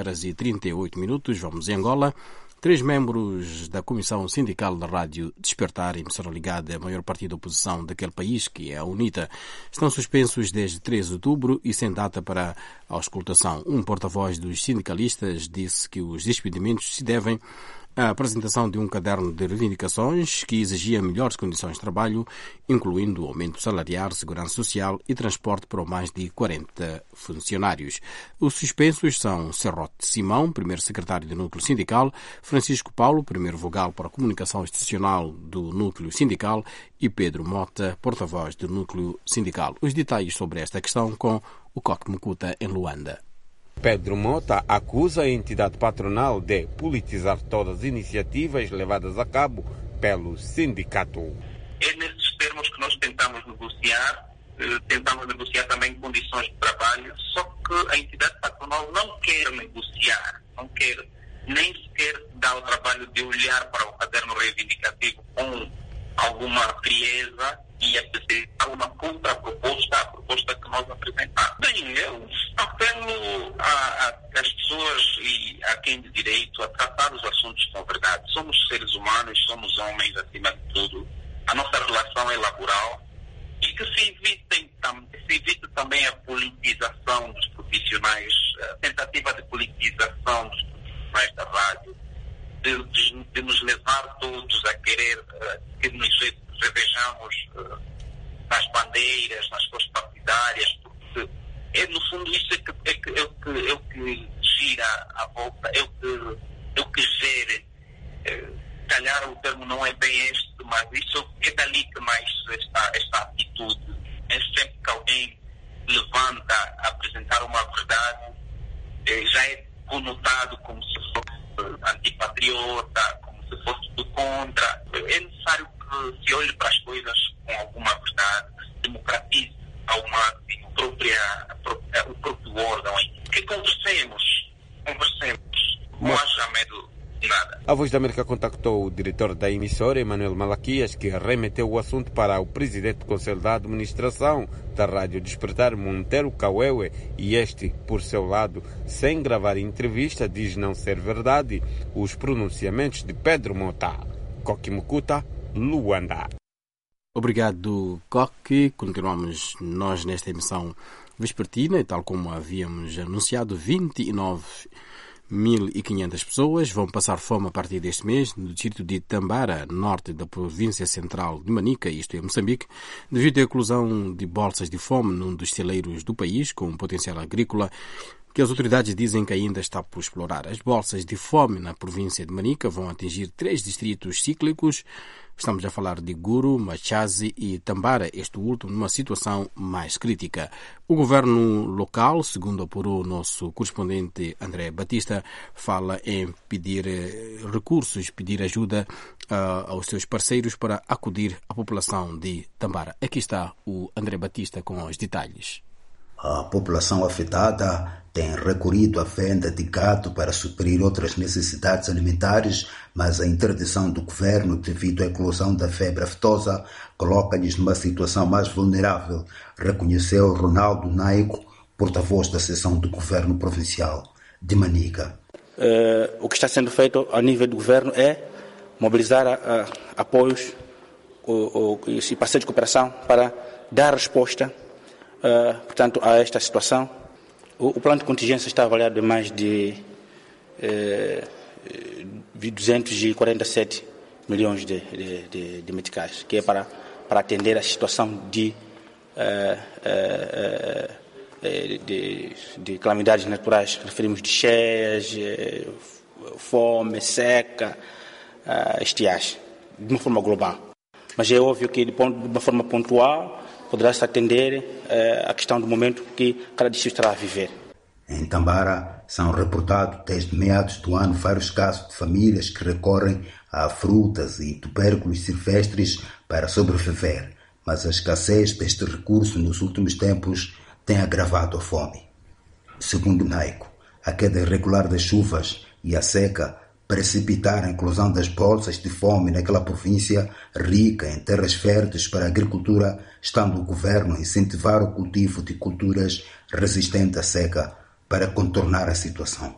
12h38, vamos em Angola. 3 membros da Comissão Sindical da Rádio Despertar, emissora ligada à maior partido da oposição daquele país, que é a UNITA, estão suspensos desde 13 de outubro e sem data para a auscultação. Um porta-voz dos sindicalistas disse que os despedimentos se devem à apresentação de um caderno de reivindicações que exigia melhores condições de trabalho, incluindo aumento salarial, segurança social e transporte para mais de 40 funcionários. Os suspensos são Serrote Simão, primeiro secretário do Núcleo Sindical, Francisco Paulo, primeiro vogal para a comunicação institucional do Núcleo Sindical e Pedro Mota, porta-voz do Núcleo Sindical. Os detalhes sobre esta questão com o Coque Mucuta em Luanda. Pedro Mota acusa a entidade patronal de politizar todas as iniciativas levadas a cabo pelo sindicato. É nesses termos que nós tentamos negociar também condições de trabalho, só que a entidade patronal não quer negociar, não quer nem sequer dar o trabalho de olhar para o caderno reivindicativo com alguma frieza e apresentar uma contraproposta à proposta que nós apresentamos. Bem, eu apelo às pessoas e a quem de direito a tratar os assuntos com verdade. Somos seres humanos, somos homens acima de tudo. A nossa relação é laboral e que se evite também a politização dos profissionais, a tentativa de politização dos profissionais da rádio, de nos levar todos a querer que nos revejamos nas bandeiras, nas cores partidárias, porque no fundo isso é o que gira a volta, é o que gera. Calhar o termo não é bem este, mas isso é dali que mais esta atitude. É sempre que alguém levanta a apresentar uma verdade, já é conotado como se fosse antipatriota, como se fosse do contra. É necessário que se olhe para as coisas com alguma verdade, democratize ao máximo o próprio órgão. Que conversemos, não haja medo. Nada. A Voz da América contactou o diretor da emissora, Emanuel Malaquias, que remeteu o assunto para o presidente do Conselho da Administração da Rádio Despertar, Monteiro Kauewe, e este, por seu lado, sem gravar entrevista, diz não ser verdade os pronunciamentos de Pedro Mota. Koki Mukuta, Luanda. Obrigado, Koki. Continuamos nós nesta emissão vespertina e, tal como havíamos anunciado, 29.500 pessoas vão passar fome a partir deste mês no distrito de Tambara, norte da província central de Manica, isto é Moçambique, devido à inclusão de bolsas de fome num dos celeiros do país, com um potencial agrícola que as autoridades dizem que ainda está por explorar. As bolsas de fome na província de Manica vão atingir 3 distritos cíclicos. Estamos a falar de Guru, Machazi e Tambara, este último numa situação mais crítica. O governo local, segundo apurou o nosso correspondente André Batista, fala em pedir recursos, pedir ajuda aos seus parceiros para acudir à população de Tambara. Aqui está o André Batista com os detalhes. A população afetada tem recorrido à venda de gado para suprir outras necessidades alimentares, mas a interdição do governo devido à eclosão da febre aftosa coloca-lhes numa situação mais vulnerável, reconheceu Ronaldo Naico, porta-voz da seção do governo provincial de Manica. O que está sendo feito a nível do governo é mobilizar apoios e parceiros de cooperação para dar resposta portanto, a esta situação. O plano de contingência está avaliado em mais de 247 milhões de meticais, que é para atender a situação de calamidades naturais. Referimos de cheias, fome, seca, estiagem, de uma forma global. Mas é óbvio que, de uma forma pontual, poderá-se atender a questão do momento que cada distrito estará a viver. Em Tambara, são reportados desde meados do ano vários casos de famílias que recorrem a frutas e tubérculos silvestres para sobreviver, mas a escassez deste recurso nos últimos tempos tem agravado a fome. Segundo Naico, a queda irregular das chuvas e a seca precipitaram a inclusão das bolsas de fome naquela província rica em terras férteis para a agricultura, estando o governo a incentivar o cultivo de culturas resistentes à seca para contornar a situação.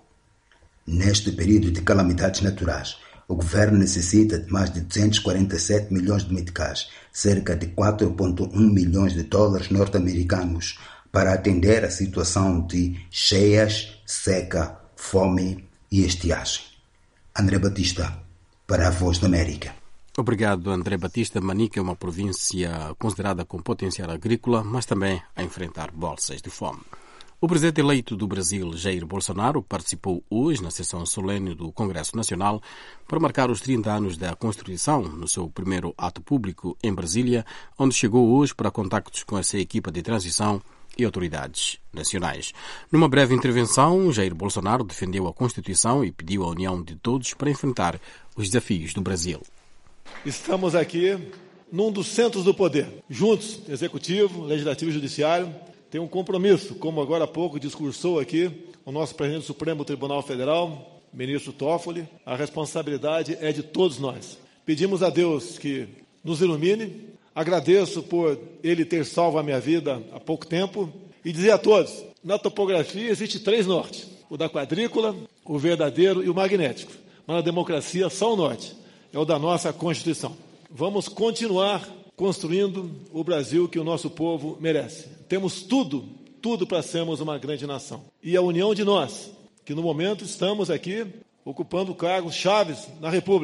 Neste período de calamidades naturais, o governo necessita de mais de 247 milhões de meticais, cerca de 4,1 milhões de dólares norte-americanos, para atender a situação de cheias, seca, fome e estiagem. André Batista, para a Voz da América. Obrigado, André Batista. Manica é uma província considerada com potencial agrícola, mas também a enfrentar bolsas de fome. O presidente eleito do Brasil, Jair Bolsonaro, participou hoje na sessão solene do Congresso Nacional para marcar os 30 anos da Constituição, no seu primeiro ato público em Brasília, onde chegou hoje para contactos com essa equipa de transição e autoridades nacionais. Numa breve intervenção, Jair Bolsonaro defendeu a Constituição e pediu a união de todos para enfrentar os desafios do Brasil. Estamos aqui num dos centros do poder, juntos, Executivo, Legislativo e Judiciário, tem um compromisso, como agora há pouco discursou aqui o nosso presidente do Supremo Tribunal Federal, ministro Toffoli, a responsabilidade é de todos nós. Pedimos a Deus que nos ilumine. Agradeço por ele ter salvo a minha vida há pouco tempo e dizer a todos, na topografia existe 3 nortes, o da quadrícula, o verdadeiro e o magnético, mas na democracia só o norte, é o da nossa Constituição. Vamos continuar construindo o Brasil que o nosso povo merece. Temos tudo para sermos uma grande nação. E a união de nós, que no momento estamos aqui ocupando cargos chaves na República,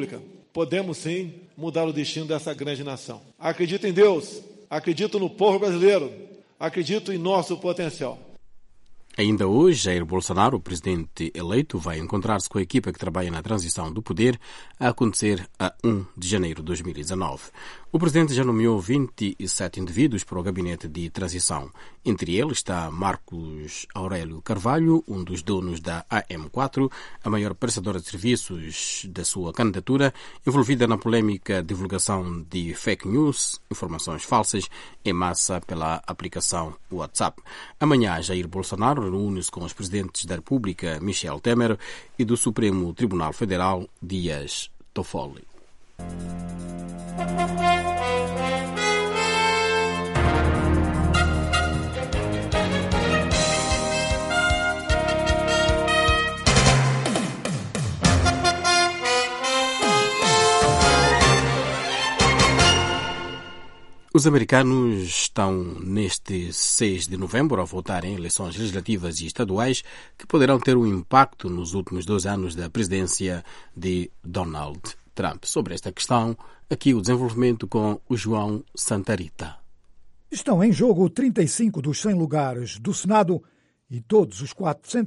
podemos sim mudar o destino dessa grande nação. Acredito em Deus, acredito no povo brasileiro, acredito em nosso potencial. Ainda hoje, Jair Bolsonaro, o presidente eleito, vai encontrar-se com a equipa que trabalha na transição do poder, a acontecer a 1 de janeiro de 2019. O presidente já nomeou 27 indivíduos para o gabinete de transição. Entre eles está Marcos Aurélio Carvalho, um dos donos da AM4, a maior prestadora de serviços da sua candidatura, envolvida na polêmica divulgação de fake news, informações falsas em massa pela aplicação WhatsApp. Amanhã, Jair Bolsonaro reúne-se com os presidentes da República, Michel Temer, e do Supremo Tribunal Federal, Dias Toffoli. Os americanos estão neste 6 de novembro a votar em eleições legislativas e estaduais que poderão ter um impacto nos últimos 2 anos da presidência de Donald Trump. Sobre esta questão, aqui o desenvolvimento com o João Santarita. Estão em jogo 35 dos 100 lugares do Senado e todos os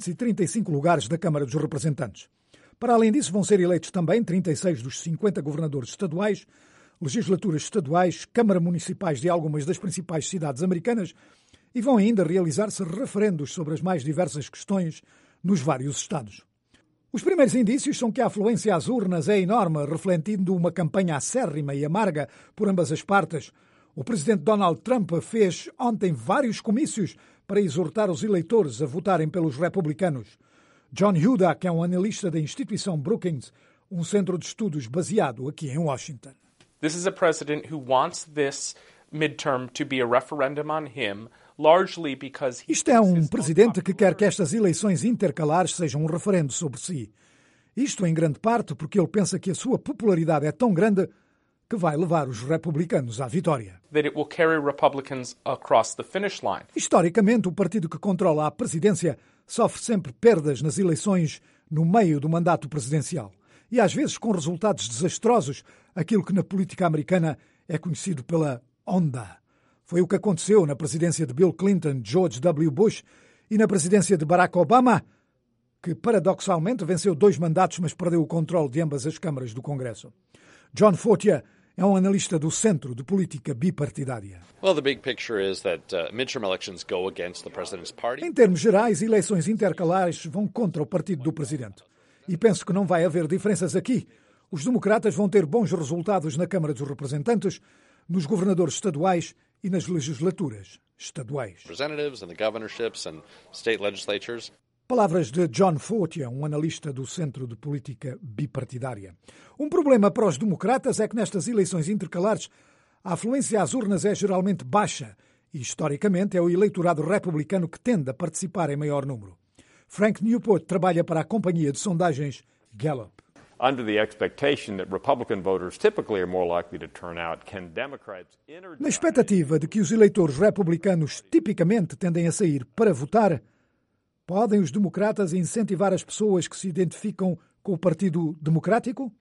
435 lugares da Câmara dos Representantes. Para além disso, vão ser eleitos também 36 dos 50 governadores estaduais, legislaturas estaduais, câmaras municipais de algumas das principais cidades americanas e vão ainda realizar-se referendos sobre as mais diversas questões nos vários estados. Os primeiros indícios são que a afluência às urnas é enorme, refletindo uma campanha acérrima e amarga por ambas as partes. O presidente Donald Trump fez ontem vários comícios para exortar os eleitores a votarem pelos republicanos. John Hudak é um analista da instituição Brookings, um centro de estudos baseado aqui em Washington. This is a president who wants this midterm to be a referendum on him, largely because Isto é um presidente que quer que estas eleições intercalares sejam um referendo sobre si. Isto em grande parte porque ele pensa que a sua popularidade é tão grande que vai levar os republicanos à vitória. That it will carry Republicans across the finish line. Historicamente, o partido que controla a presidência sofre sempre perdas nas eleições no meio do mandato presidencial. E às vezes com resultados desastrosos, aquilo que na política americana é conhecido pela onda. Foi o que aconteceu na presidência de Bill Clinton, George W. Bush e na presidência de Barack Obama, que paradoxalmente venceu 2 mandatos, mas perdeu o controle de ambas as câmaras do Congresso. John Fortier é um analista do Centro de Política Bipartidária. Em termos gerais, eleições intercalares vão contra o partido do presidente. E penso que não vai haver diferenças aqui. Os democratas vão ter bons resultados na Câmara dos Representantes, nos governadores estaduais e nas legislaturas estaduais. Palavras de John Fortier, um analista do Centro de Política Bipartidária. Um problema para os democratas é que nestas eleições intercalares a afluência às urnas é geralmente baixa e, historicamente, é o eleitorado republicano que tende a participar em mmaior número. Frank Newport trabalha para a companhia de sondagens Gallup. Na expectativa de que os eleitores republicanos tipicamente tendem a sair para votar, podem os democratas incentivar as pessoas que se identificam com o Partido Democrático?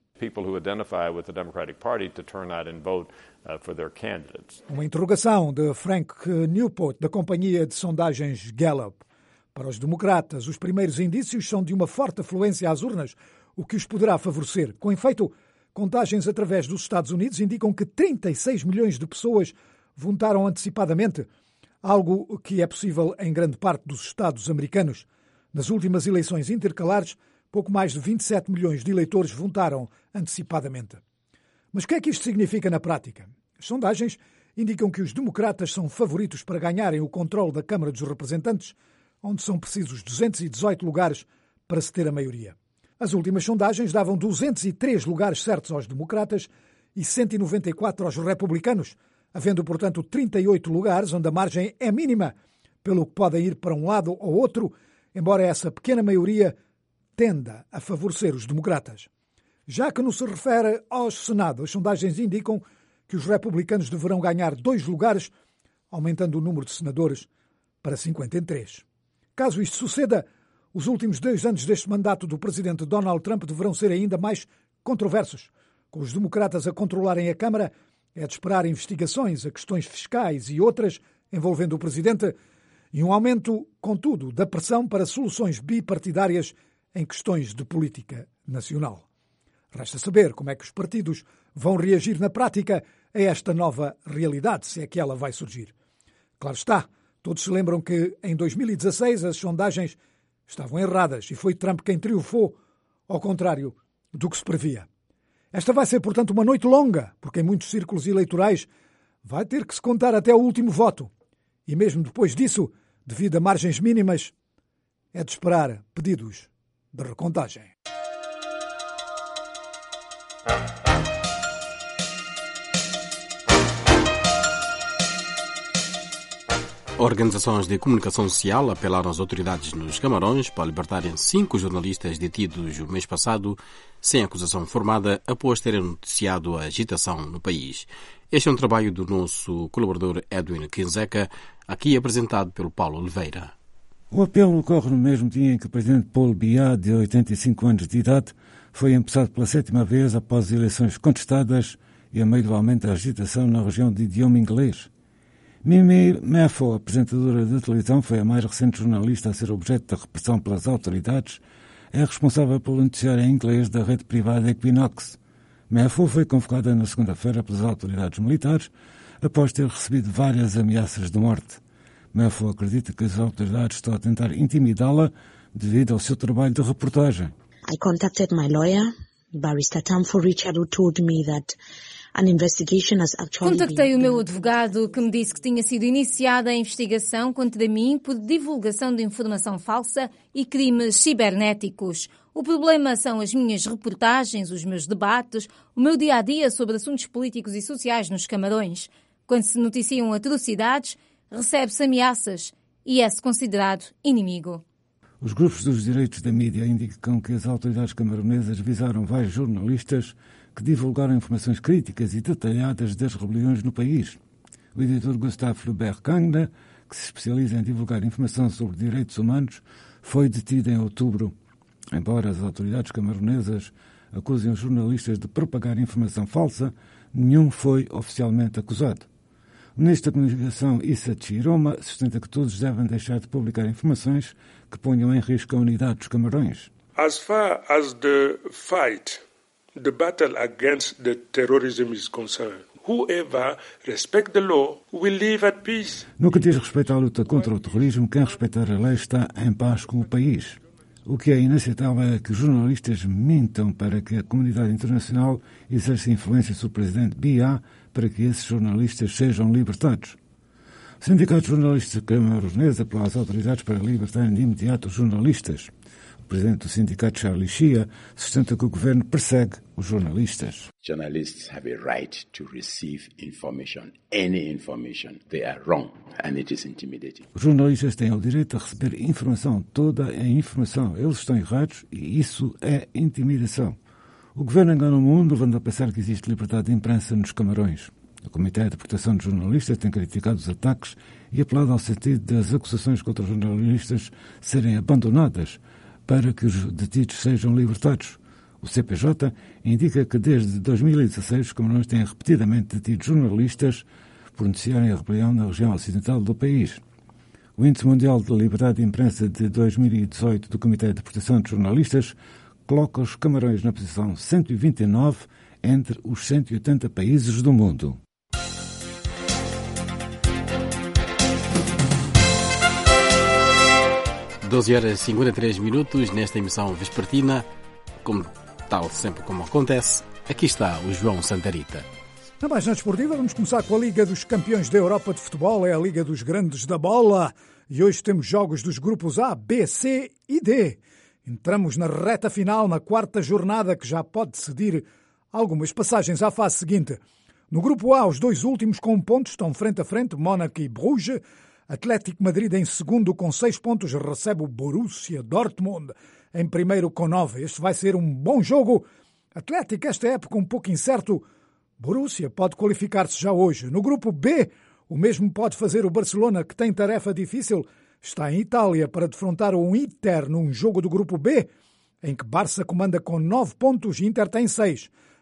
Uma interrogação de Frank Newport, da companhia de sondagens Gallup. Para os democratas, os primeiros indícios são de uma forte afluência às urnas, o que os poderá favorecer. Com efeito, contagens através dos Estados Unidos indicam que 36 milhões de pessoas votaram antecipadamente, algo que é possível em grande parte dos Estados americanos. Nas últimas eleições intercalares, pouco mais de 27 milhões de eleitores votaram antecipadamente. Mas o que é que isto significa na prática? As sondagens indicam que os democratas são favoritos para ganharem o controle da Câmara dos Representantes, onde são precisos 218 lugares para se ter a maioria. As últimas sondagens davam 203 lugares certos aos democratas e 194 aos republicanos, havendo, portanto, 38 lugares onde a margem é mínima, pelo que podem ir para um lado ou outro, embora essa pequena maioria tenda a favorecer os democratas. Já que no se refere ao Senado, as sondagens indicam que os republicanos deverão ganhar 2 lugares, aumentando o número de senadores para 53. Caso isto suceda, os últimos 2 anos deste mandato do presidente Donald Trump deverão ser ainda mais controversos, Com os democratas a controlarem a Câmara, é de esperar investigações a questões fiscais e outras envolvendo o presidente e um aumento, contudo, da pressão para soluções bipartidárias em questões de política nacional. Resta saber como é que os partidos vão reagir na prática a esta nova realidade, se é que ela vai surgir. Claro está, todos se lembram que em 2016 as sondagens estavam erradas e foi Trump quem triunfou, ao contrário do que se previa. Esta vai ser, portanto, uma noite longa, porque em muitos círculos eleitorais vai ter que se contar até o último voto. E mesmo depois disso, devido a margens mínimas, é de esperar pedidos de recontagem. Organizações de comunicação social apelaram às autoridades nos Camarões para libertarem 5 jornalistas detidos o mês passado sem acusação formada após terem noticiado a agitação no país. Este é um trabalho do nosso colaborador Edwin Quinzeca, aqui apresentado pelo Paulo Oliveira. O apelo ocorre no mesmo dia em que o presidente Paul Biya, de 85 anos de idade, foi empossado pela 7ª vez após eleições contestadas e a meio do aumento da agitação na região de idioma inglês. Mimi Meffo, apresentadora de televisão, foi a mais recente jornalista a ser objeto da repressão pelas autoridades. É responsável pelo noticiário em inglês da rede privada Equinox. Meffo foi convocada na segunda-feira pelas autoridades militares após ter recebido várias ameaças de morte. Meffo acredita que as autoridades estão a tentar intimidá-la devido ao seu trabalho de reportagem. I contacted my lawyer, Barrister Tamfo Richard, who told me that Contactei o meu advogado, que me disse que tinha sido iniciada a investigação contra mim por divulgação de informação falsa e crimes cibernéticos. O problema são as minhas reportagens, os meus debates, o meu dia-a-dia sobre assuntos políticos e sociais nos Camarões. Quando se noticiam atrocidades, recebe-se ameaças e é-se considerado inimigo. Os grupos dos direitos da mídia indicam que as autoridades camaronesas visaram vários jornalistas que divulgaram informações críticas e detalhadas das rebeliões no país. O editor Gustave Flaubert-Cangna, que se especializa em divulgar informação sobre direitos humanos, foi detido em outubro. Embora as autoridades camaronesas acusem os jornalistas de propagar informação falsa, nenhum foi oficialmente acusado. O ministro da Comunicação, Issa Chiroma, sustenta que todos devem deixar de publicar informações que ponham em risco a unidade dos Camarões. As far as the battle against the terrorism is concerned, whoever respects the law will live at peace. No que diz respeito à luta contra o terrorismo, quem respeitar a lei está em paz com o país. O que é inaceitável é que os jornalistas mintam para que a comunidade internacional exerça influência sobre o presidente Biya para que esses jornalistas sejam libertados. O Sindicato de Jornalistas camaronês apelou às autoridades para libertarem de imediato os jornalistas. O presidente do sindicato, Charlie Chia, sustenta que o governo persegue os jornalistas. Journalists have a right to receive information, any information. They are wrong and it is intimidating. Os jornalistas têm o direito a receber informação, toda a informação. Eles estão errados e isso é intimidação. O governo engana o mundo, levando a pensar que existe liberdade de imprensa nos Camarões. O Comitê de Proteção de Jornalistas tem criticado os ataques e apelado ao sentido das acusações contra os jornalistas serem abandonadas para que os detidos sejam libertados. O CPJ indica que desde 2016 os Camarões têm repetidamente detido jornalistas por noticiarem a rebelião na região ocidental do país. O Índice Mundial de Liberdade de Imprensa de 2018 do Comitê de Proteção de Jornalistas coloca os Camarões na posição 129 entre os 180 países do mundo. (12h53) nesta emissão vespertina, como tal, sempre como acontece, aqui está o João Santarita. Na página desportiva vamos começar com a Liga dos Campeões da Europa de Futebol, é a Liga dos Grandes da Bola, e hoje temos jogos dos grupos A, B, C e D. Entramos na reta final, na quarta jornada, que já pode decidir algumas passagens à fase seguinte. No grupo A, os dois últimos com 1 ponto estão frente a frente, Mónaco e Bruges. Atlético Madrid em segundo com 6 pontos, recebe o Borussia Dortmund em primeiro com 9. Este vai ser um bom jogo. Atlético, esta época um pouco incerto. Borussia pode qualificar-se já hoje. No grupo B, o mesmo pode fazer o Barcelona, que tem tarefa difícil. Está em Itália para defrontar o Inter num jogo do grupo B, em que Barça comanda com 9 pontos e Inter tem 6.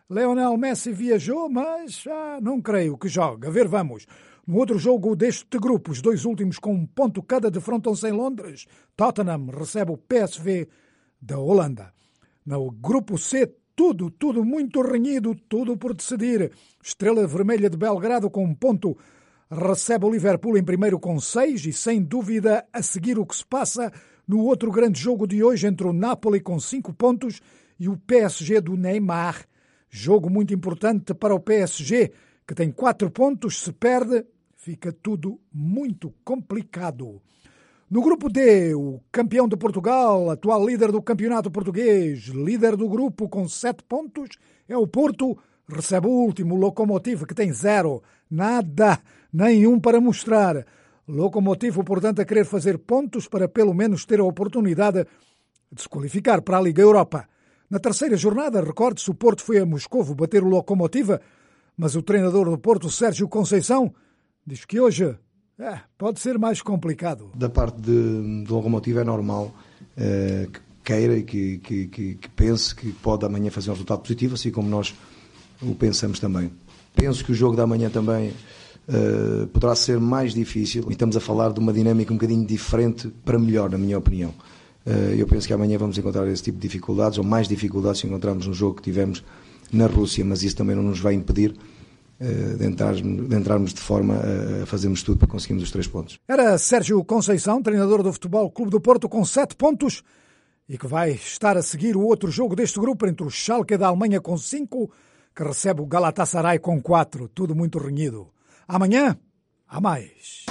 Lionel Messi viajou, mas não creio que jogue. A ver, vamos. No outro jogo deste grupo, os dois últimos com um ponto cada defrontam-se em Londres. Tottenham recebe o PSV da Holanda. No grupo C, tudo muito renhido, tudo por decidir. Estrela Vermelha de Belgrado com um ponto recebe o Liverpool em primeiro com 6 e sem dúvida a seguir o que se passa no outro grande jogo de hoje entre o Napoli com 5 pontos e o PSG do Neymar. Jogo muito importante para o PSG, que tem 4 pontos, se perde, fica tudo muito complicado. No grupo D, o campeão de Portugal, atual líder do campeonato português, líder do grupo com 7 pontos, é o Porto, recebe o último, o Lokomotiv, que tem 0. Nada, nenhum para mostrar. Lokomotiv, portanto, a querer fazer pontos para pelo menos ter a oportunidade de se qualificar para a Liga Europa. Na terceira jornada, recorde-se, o Porto foi a Moscovo bater o Lokomotiv, mas o treinador do Porto, Sérgio Conceição, diz que hoje pode ser mais complicado. Da parte do Lokomotiv é normal que queira e que pense que pode amanhã fazer um resultado positivo, assim como nós o pensamos também. Penso que o jogo da manhã também poderá ser mais difícil e estamos a falar de uma dinâmica um bocadinho diferente para melhor, na minha opinião. Eu penso que amanhã vamos encontrar esse tipo de dificuldades, ou mais dificuldades se encontrarmos no jogo que tivemos na Rússia, mas isso também não nos vai impedir de entrarmos de forma a fazermos tudo para conseguirmos os 3 pontos. Era Sérgio Conceição, treinador do Futebol Clube do Porto, com 7 pontos e que vai estar a seguir o outro jogo deste grupo entre o Schalke da Alemanha com 5, que recebe o Galatasaray com 4. Tudo muito renhido. Amanhã, há mais.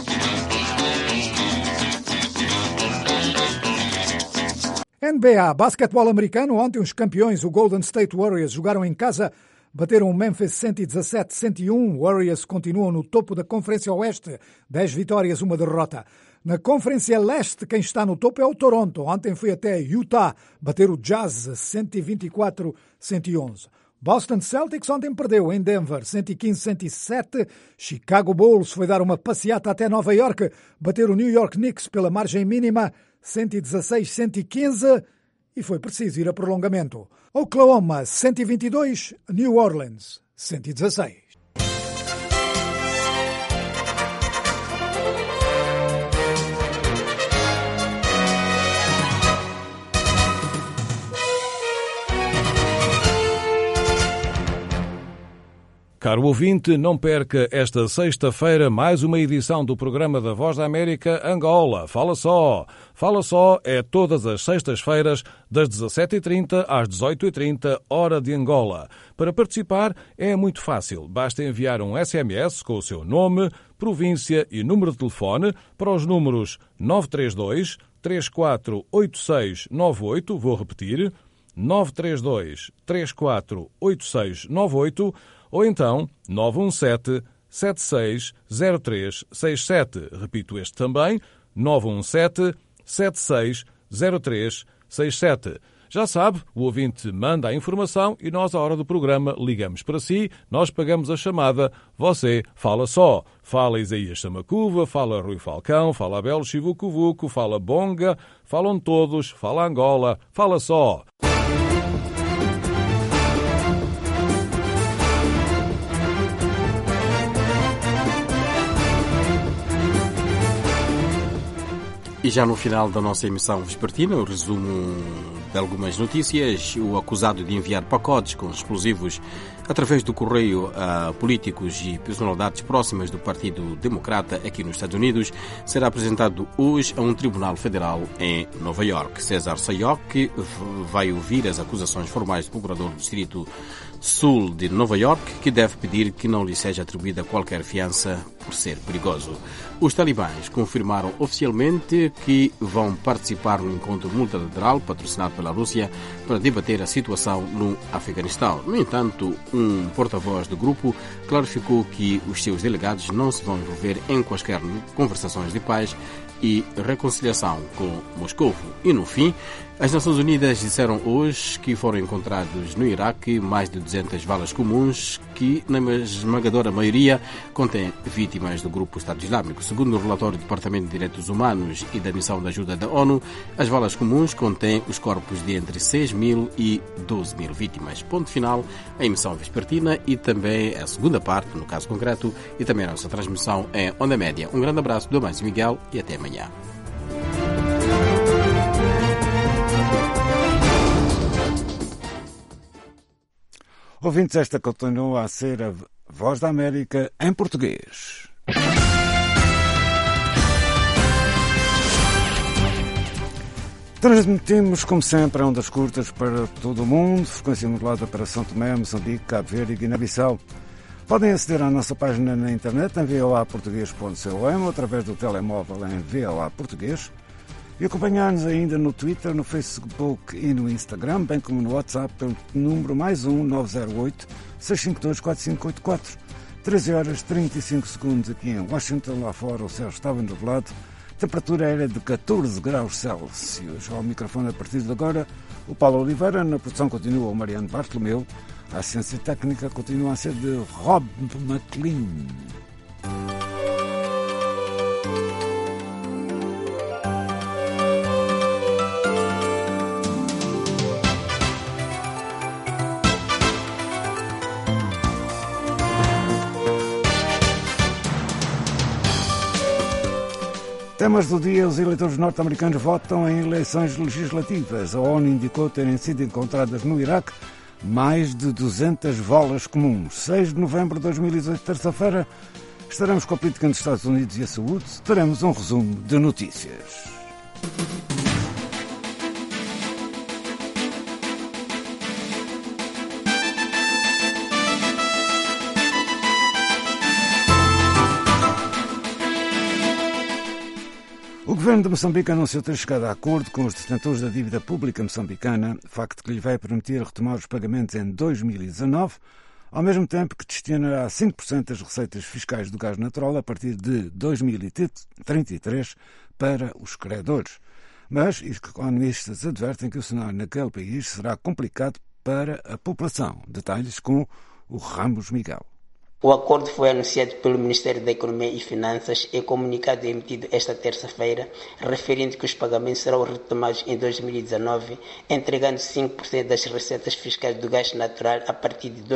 NBA, basquetebol americano. Ontem os campeões, o Golden State Warriors, jogaram em casa, bateram o Memphis 117-101. Warriors continuam no topo da Conferência Oeste, 10 vitórias, 1 derrota. Na Conferência Leste, quem está no topo é o Toronto. Ontem foi até Utah bater o Jazz 124-111. Boston Celtics ontem perdeu em Denver 115-107. Chicago Bulls foi dar uma passeata até Nova York, bater o New York Knicks pela margem mínima 116-115 e foi preciso ir a prolongamento. Oklahoma 122, New Orleans 116. Caro ouvinte, não perca esta sexta-feira mais uma edição do programa da Voz da América Angola. Fala Só! Fala Só é todas as sextas-feiras, das 17h30 às 18h30, hora de Angola. Para participar é muito fácil. Basta enviar um SMS com o seu nome, província e número de telefone para os números 932 348698, vou repetir, 932 348698, ou então 917-760367. Repito este também, 917-760367. Já sabe, o ouvinte manda a informação e nós, à hora do programa, ligamos para si, nós pagamos a chamada, você fala só. Fala Isaías Samacuva, fala Rui Falcão, fala Abel Chivucuvuco, fala Bonga, falam todos, fala Angola, fala só. E já no final da nossa emissão vespertina, o resumo de algumas notícias. O acusado de enviar pacotes com explosivos através do correio a políticos e personalidades próximas do Partido Democrata aqui nos Estados Unidos será apresentado hoje a um tribunal federal em Nova York. César Sayoc vai ouvir as acusações formais do procurador do Distrito Sul de Nova York, que deve pedir que não lhe seja atribuída qualquer fiança por ser perigoso. Os talibãs confirmaram oficialmente que vão participar no encontro multilateral patrocinado pela Rússia para debater a situação no Afeganistão. No entanto, um porta-voz do grupo clarificou que os seus delegados não se vão envolver em quaisquer conversações de paz e reconciliação com Moscou. E, no fim, As Nações Unidas disseram hoje que foram encontrados no Iraque mais de 200 valas comuns que, na esmagadora maioria, contêm vítimas do grupo Estado Islâmico. Segundo o relatório do Departamento de Direitos Humanos e da Missão de Ajuda da ONU, as valas comuns contêm os corpos de entre 6.000 e 12.000 vítimas. Ponto final à emissão vespertina e também a segunda parte, no caso concreto, e também a nossa transmissão em Onda Média. Um grande abraço do Márcio Miguel e até amanhã. Ouvintes, esta continua a ser a Voz da América em português. Transmitimos, como sempre, ondas curtas para todo o mundo, frequência modulada para São Tomé, Moçambique, Cabo Verde e Guiné-Bissau. Podem aceder à nossa página na internet em voaportuguês.com ou através do telemóvel em VOA Português e acompanhar-nos ainda no Twitter, no Facebook e no Instagram, bem como no WhatsApp pelo número +1 908 652 4584. 13 horas 35 segundos aqui em Washington. Lá fora o céu estava nublado, temperatura era de 14 graus Celsius. Ao microfone a partir de agora o Paulo Oliveira, na produção continua o Mariano Bartolomeu, a assistência técnica continua a ser de Rob McLean. Temas do dia: os eleitores norte-americanos votam em eleições legislativas. A ONU indicou terem sido encontradas no Iraque mais de 200 valas comuns. 6 de novembro de 2018, terça-feira, estaremos com a política nos Estados Unidos e a saúde. Teremos um resumo de notícias. O governo de Moçambique anunciou ter chegado a acordo com os detentores da dívida pública moçambicana, facto que lhe vai permitir retomar os pagamentos em 2019, ao mesmo tempo que destinará 5% das receitas fiscais do gás natural a partir de 2033 para os credores. Mas os economistas advertem que o cenário naquele país será complicado para a população. Detalhes com o Ramos Miguel. O acordo foi anunciado pelo Ministério da Economia e Finanças e comunicado emitido esta terça-feira, referindo que os pagamentos serão retomados em 2019, entregando 5% das receitas fiscais do gás natural a partir de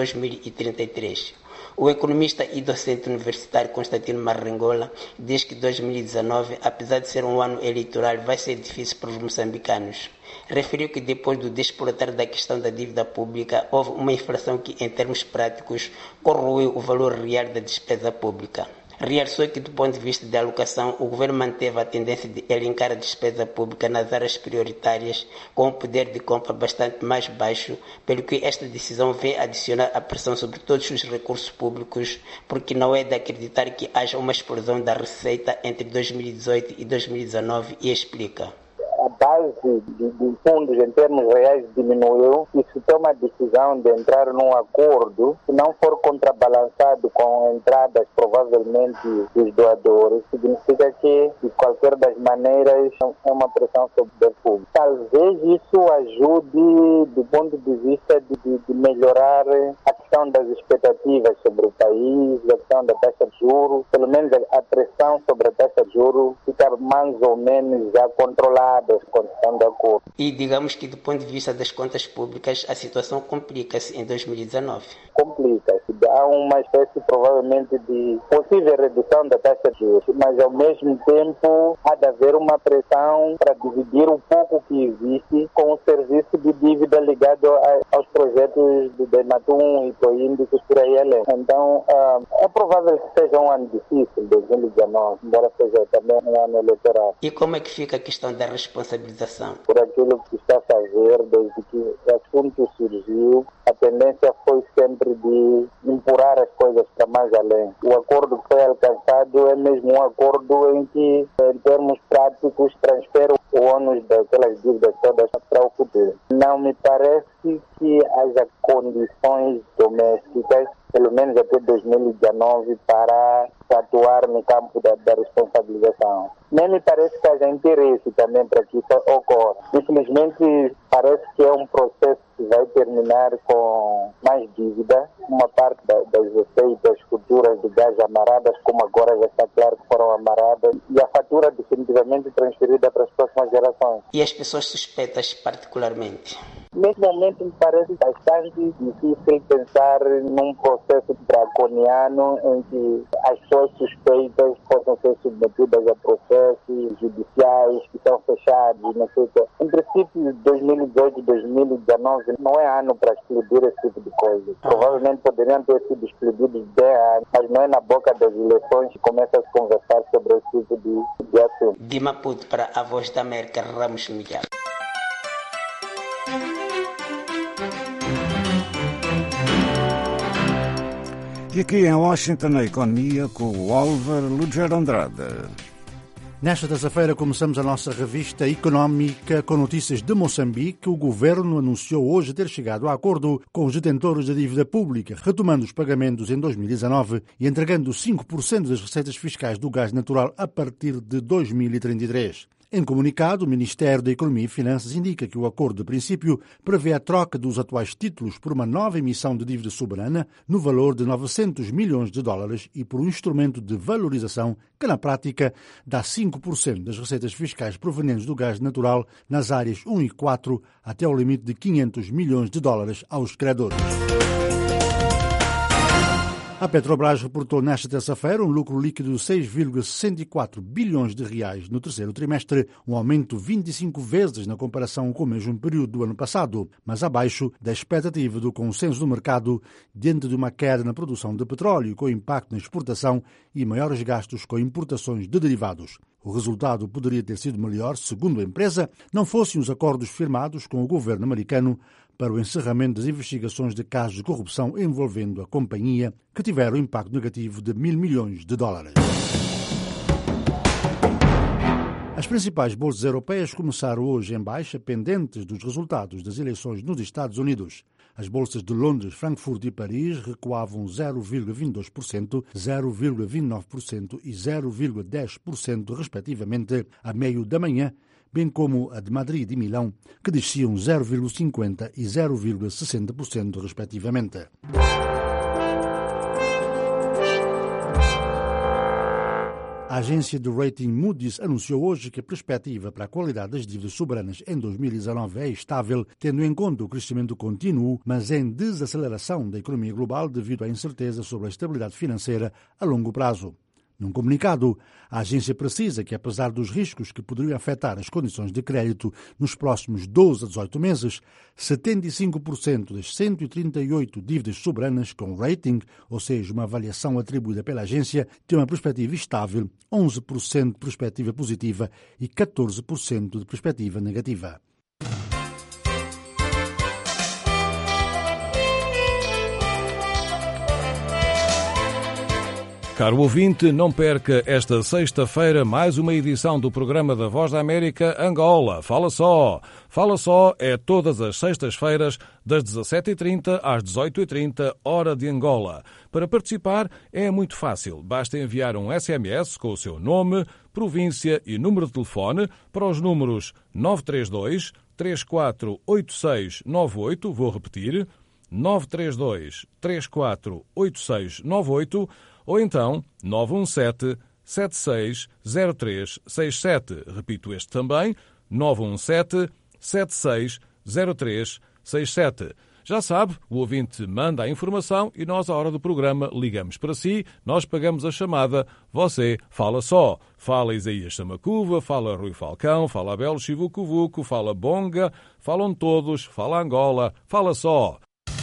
2033. O economista e docente universitário Constantino Marrengola diz que 2019, apesar de ser um ano eleitoral, vai ser difícil para os moçambicanos. Referiu que depois do desporotar da questão da dívida pública, houve uma inflação que, em termos práticos, corroeu o valor real da despesa pública. Realçou que, do ponto de vista da alocação, o governo manteve a tendência de elencar a despesa pública nas áreas prioritárias, com um poder de compra bastante mais baixo, pelo que esta decisão vem adicionar a pressão sobre todos os recursos públicos, porque não é de acreditar que haja uma explosão da receita entre 2018 e 2019, e explica. A base de fundos em termos reais diminuiu e se toma a decisão de entrar num acordo, se não for contrabalançado com entradas provavelmente dos doadores, significa que de qualquer das maneiras é uma pressão sobre o público. Talvez isso ajude do ponto de vista de melhorar a questão das expectativas sobre o país, a questão da taxa de juros, pelo menos a pressão sobre a taxa de juros fica mais ou menos já controlada. E digamos que do ponto de vista das contas públicas a situação complica-se em 2019. Complica-se. Há uma espécie provavelmente de possível redução da taxa de juros, mas ao mesmo tempo há de haver uma pressão para dividir o pouco que existe com o serviço de dívida ligado aos projetos de Benatum e Proíndicos por aí além. Então é provável que seja um ano difícil, 2019, embora seja também um ano eleitoral. E como é que fica a questão da responsabilização? Por aquilo que está a fazer desde que o assunto surgiu, a tendência foi sempre de empurrar as coisas para mais além. O acordo que foi alcançado é mesmo um acordo em que, em termos práticos, transfere o ônus daquelas dívidas todas para o futuro. Não me parece que haja condições domésticas, pelo menos até 2019, para atuar no campo da responsabilização. Nem me parece que haja interesse também para que isso ocorra. Infelizmente, parece que é um processo que vai terminar com mais dívida. Uma parte das receitas futuras de gás amaradas, como agora já está claro que foram amaradas, e a fatura definitivamente transferida para as próximas gerações. E as pessoas suspeitas particularmente? Nesse momento me parece bastante difícil pensar num processo draconiano em que as pessoas suspeitas possam ser submetidas a processos judiciais que são fechados, não sei o que. Em princípio, 2018 e 2019 não é ano para explodir esse tipo de coisa. Provavelmente poderiam ter sido explodidos 10 anos, mas não é na boca das eleições que começa a se conversar sobre esse tipo de assunto. De Maputo para a Voz da América, Ramos Miguel. E aqui em Washington, a economia com o Álvaro Lugero Andrade. Nesta terça-feira começamos a nossa revista económica com notícias de Moçambique. O governo anunciou hoje ter chegado a acordo com os detentores da dívida pública, retomando os pagamentos em 2019 e entregando 5% das receitas fiscais do gás natural a partir de 2033. Em comunicado, o Ministério da Economia e Finanças indica que o acordo de princípio prevê a troca dos atuais títulos por uma nova emissão de dívida soberana no valor de 900 milhões de dólares e por um instrumento de valorização que, na prática, dá 5% das receitas fiscais provenientes do gás natural nas áreas 1 e 4 até o limite de 500 milhões de dólares aos credores. A Petrobras reportou nesta terça-feira um lucro líquido de 6,64 bilhões de reais no terceiro trimestre, um aumento 25 vezes na comparação com o mesmo período do ano passado, mas abaixo da expectativa do consenso do mercado diante de uma queda na produção de petróleo com impacto na exportação e maiores gastos com importações de derivados. O resultado poderia ter sido melhor, segundo a empresa, não fossem os acordos firmados com o governo americano para o encerramento das investigações de casos de corrupção envolvendo a companhia, que tiveram impacto negativo de 1.000 milhões de dólares. As principais bolsas europeias começaram hoje em baixa, pendentes dos resultados das eleições nos Estados Unidos. As bolsas de Londres, Frankfurt e Paris recuavam 0,22%, 0,29% e 0,10%, respectivamente, a meio da manhã, bem como a de Madrid e Milão, que desciam 0,50% e 0,60%, respectivamente. A agência de rating Moody's anunciou hoje que a perspectiva para a qualidade das dívidas soberanas em 2019 é estável, tendo em conta o crescimento contínuo, mas em desaceleração da economia global devido à incerteza sobre a estabilidade financeira a longo prazo. Num comunicado, a agência precisa que, apesar dos riscos que poderiam afetar as condições de crédito nos próximos 12 a 18 meses, 75% das 138 dívidas soberanas com rating, ou seja, uma avaliação atribuída pela agência, tem uma perspectiva estável, 11% de perspectiva positiva e 14% de perspectiva negativa. Caro ouvinte, não perca esta sexta-feira mais uma edição do programa da Voz da América Angola. Fala só! Fala só é todas as sextas-feiras das 17h30 às 18h30, hora de Angola. Para participar é muito fácil. Basta enviar um SMS com o seu nome, província e número de telefone para os números 932 348698, vou repetir, 932 348698, ou então 917-760367. Repito este também, 917-760367. Já sabe, o ouvinte manda a informação e nós, à hora do programa, ligamos para si, nós pagamos a chamada, você fala só. Fala Isaías Samacuva, fala Rui Falcão, fala Abel Chivucuvuco, fala Bonga, falam todos, fala Angola, fala só.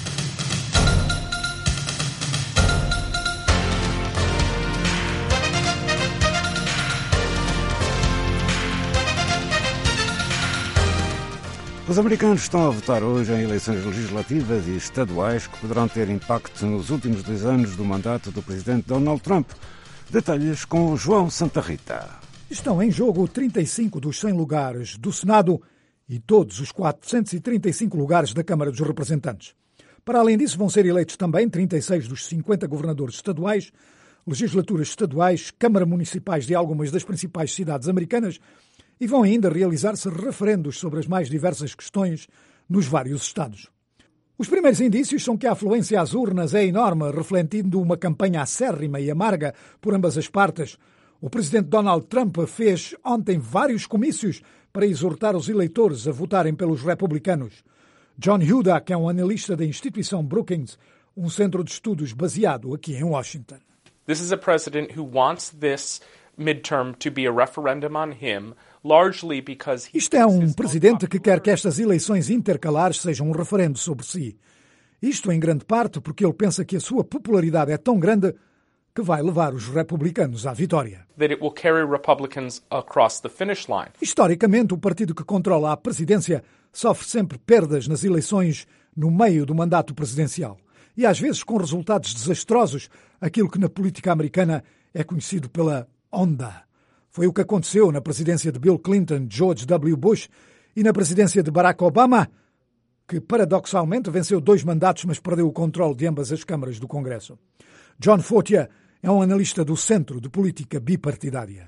Os americanos estão a votar hoje em eleições legislativas e estaduais que poderão ter impacto nos últimos 2 anos do mandato do presidente Donald Trump. Detalhes com João Santa Rita. Estão em jogo 35 dos 100 lugares do Senado e todos os 435 lugares da Câmara dos Representantes. Para além disso, vão ser eleitos também 36 dos 50 governadores estaduais, legislaturas estaduais, câmara municipais de algumas das principais cidades americanas e vão ainda realizar-se referendos sobre as mais diversas questões nos vários estados. Os primeiros indícios são que a afluência às urnas é enorme, refletindo uma campanha acérrima e amarga por ambas as partes. O presidente Donald Trump fez ontem vários comícios para exortar os eleitores a votarem pelos republicanos. John Hudak é um analista da instituição Brookings, um centro de estudos baseado aqui em Washington. This is a president who wants this midterm to be a referendum on him, largely because he... Isto é um presidente que quer que estas eleições intercalares sejam um referendo sobre si. Isto em grande parte porque ele pensa que a sua popularidade é tão grande que vai levar os republicanos à vitória. That it will carry Republicans across the finish line. Historicamente, o partido que controla a presidência sofre sempre perdas nas eleições no meio do mandato presidencial. E às vezes com resultados desastrosos, aquilo que na política americana é conhecido pela onda. Foi o que aconteceu na presidência de Bill Clinton, George W. Bush e na presidência de Barack Obama, que paradoxalmente venceu 2 mandatos, mas perdeu o controle de ambas as câmaras do Congresso. John Fortier é um analista do Centro de Política Bipartidária.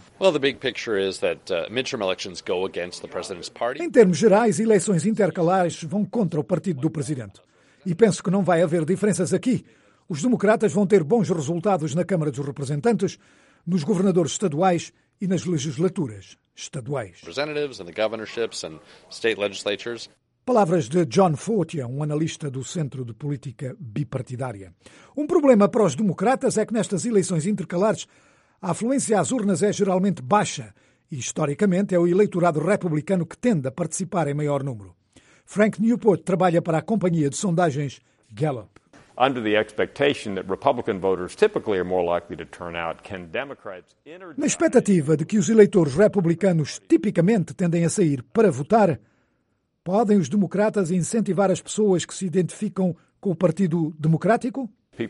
Em termos gerais, eleições intercalares vão contra o partido do presidente. E penso que não vai haver diferenças aqui. Os democratas vão ter bons resultados na Câmara dos Representantes, nos governadores estaduais e nas legislaturas estaduais. Palavras de John Fortier, um analista do Centro de Política Bipartidária. Um problema para os democratas é que nestas eleições intercalares a afluência às urnas é geralmente baixa e, historicamente, é o eleitorado republicano que tende a participar em maior número. Frank Newport trabalha para a companhia de sondagens Gallup. Na expectativa de que os eleitores republicanos tipicamente tendem a sair para votar, podem os democratas incentivar as pessoas que se identificam com o Partido Democrático?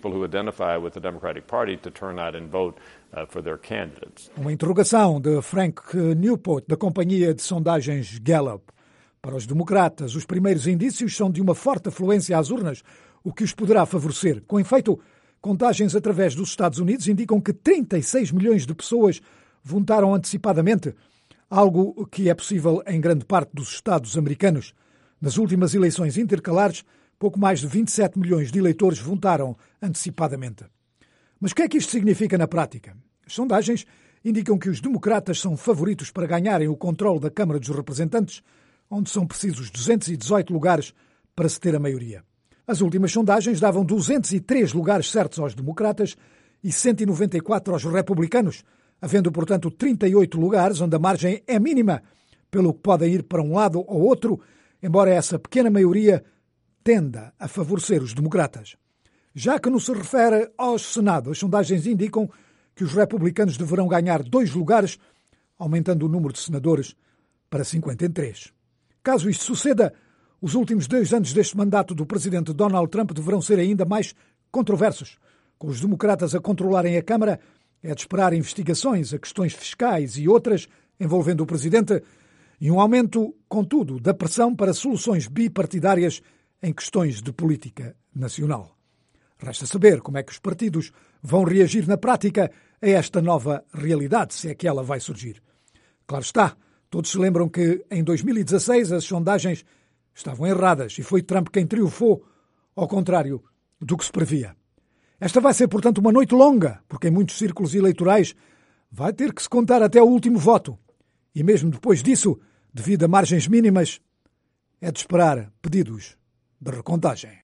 Uma interrogação de Frank Newport, da companhia de sondagens Gallup. Para os democratas, os primeiros indícios são de uma forte afluência às urnas, o que os poderá favorecer. Com efeito, contagens através dos Estados Unidos indicam que 36 milhões de pessoas votaram antecipadamente, algo que é possível em grande parte dos Estados americanos. Nas últimas eleições intercalares, pouco mais de 27 milhões de eleitores votaram antecipadamente. Mas o que é que isto significa na prática? As sondagens indicam que os democratas são favoritos para ganharem o controle da Câmara dos Representantes, onde são precisos 218 lugares para se ter a maioria. As últimas sondagens davam 203 lugares certos aos democratas e 194 aos republicanos, havendo, portanto, 38 lugares onde a margem é mínima, pelo que podem ir para um lado ou outro, embora essa pequena maioria tenda a favorecer os democratas. Já que no se refere ao Senado, as sondagens indicam que os republicanos deverão ganhar 2 lugares, aumentando o número de senadores para 53. Caso isto suceda, os últimos 2 anos deste mandato do presidente Donald Trump deverão ser ainda mais controversos. Com os democratas a controlarem a Câmara, é de esperar investigações a questões fiscais e outras envolvendo o presidente e um aumento, contudo, da pressão para soluções bipartidárias em questões de política nacional. Resta saber como é que os partidos vão reagir na prática a esta nova realidade, se é que ela vai surgir. Claro está, todos se lembram que em 2016 as sondagens estavam erradas e foi Trump quem triunfou, ao contrário do que se previa. Esta vai ser, portanto, uma noite longa, porque em muitos círculos eleitorais vai ter que se contar até o último voto. E mesmo depois disso, devido a margens mínimas, é de esperar pedidos de recontagem.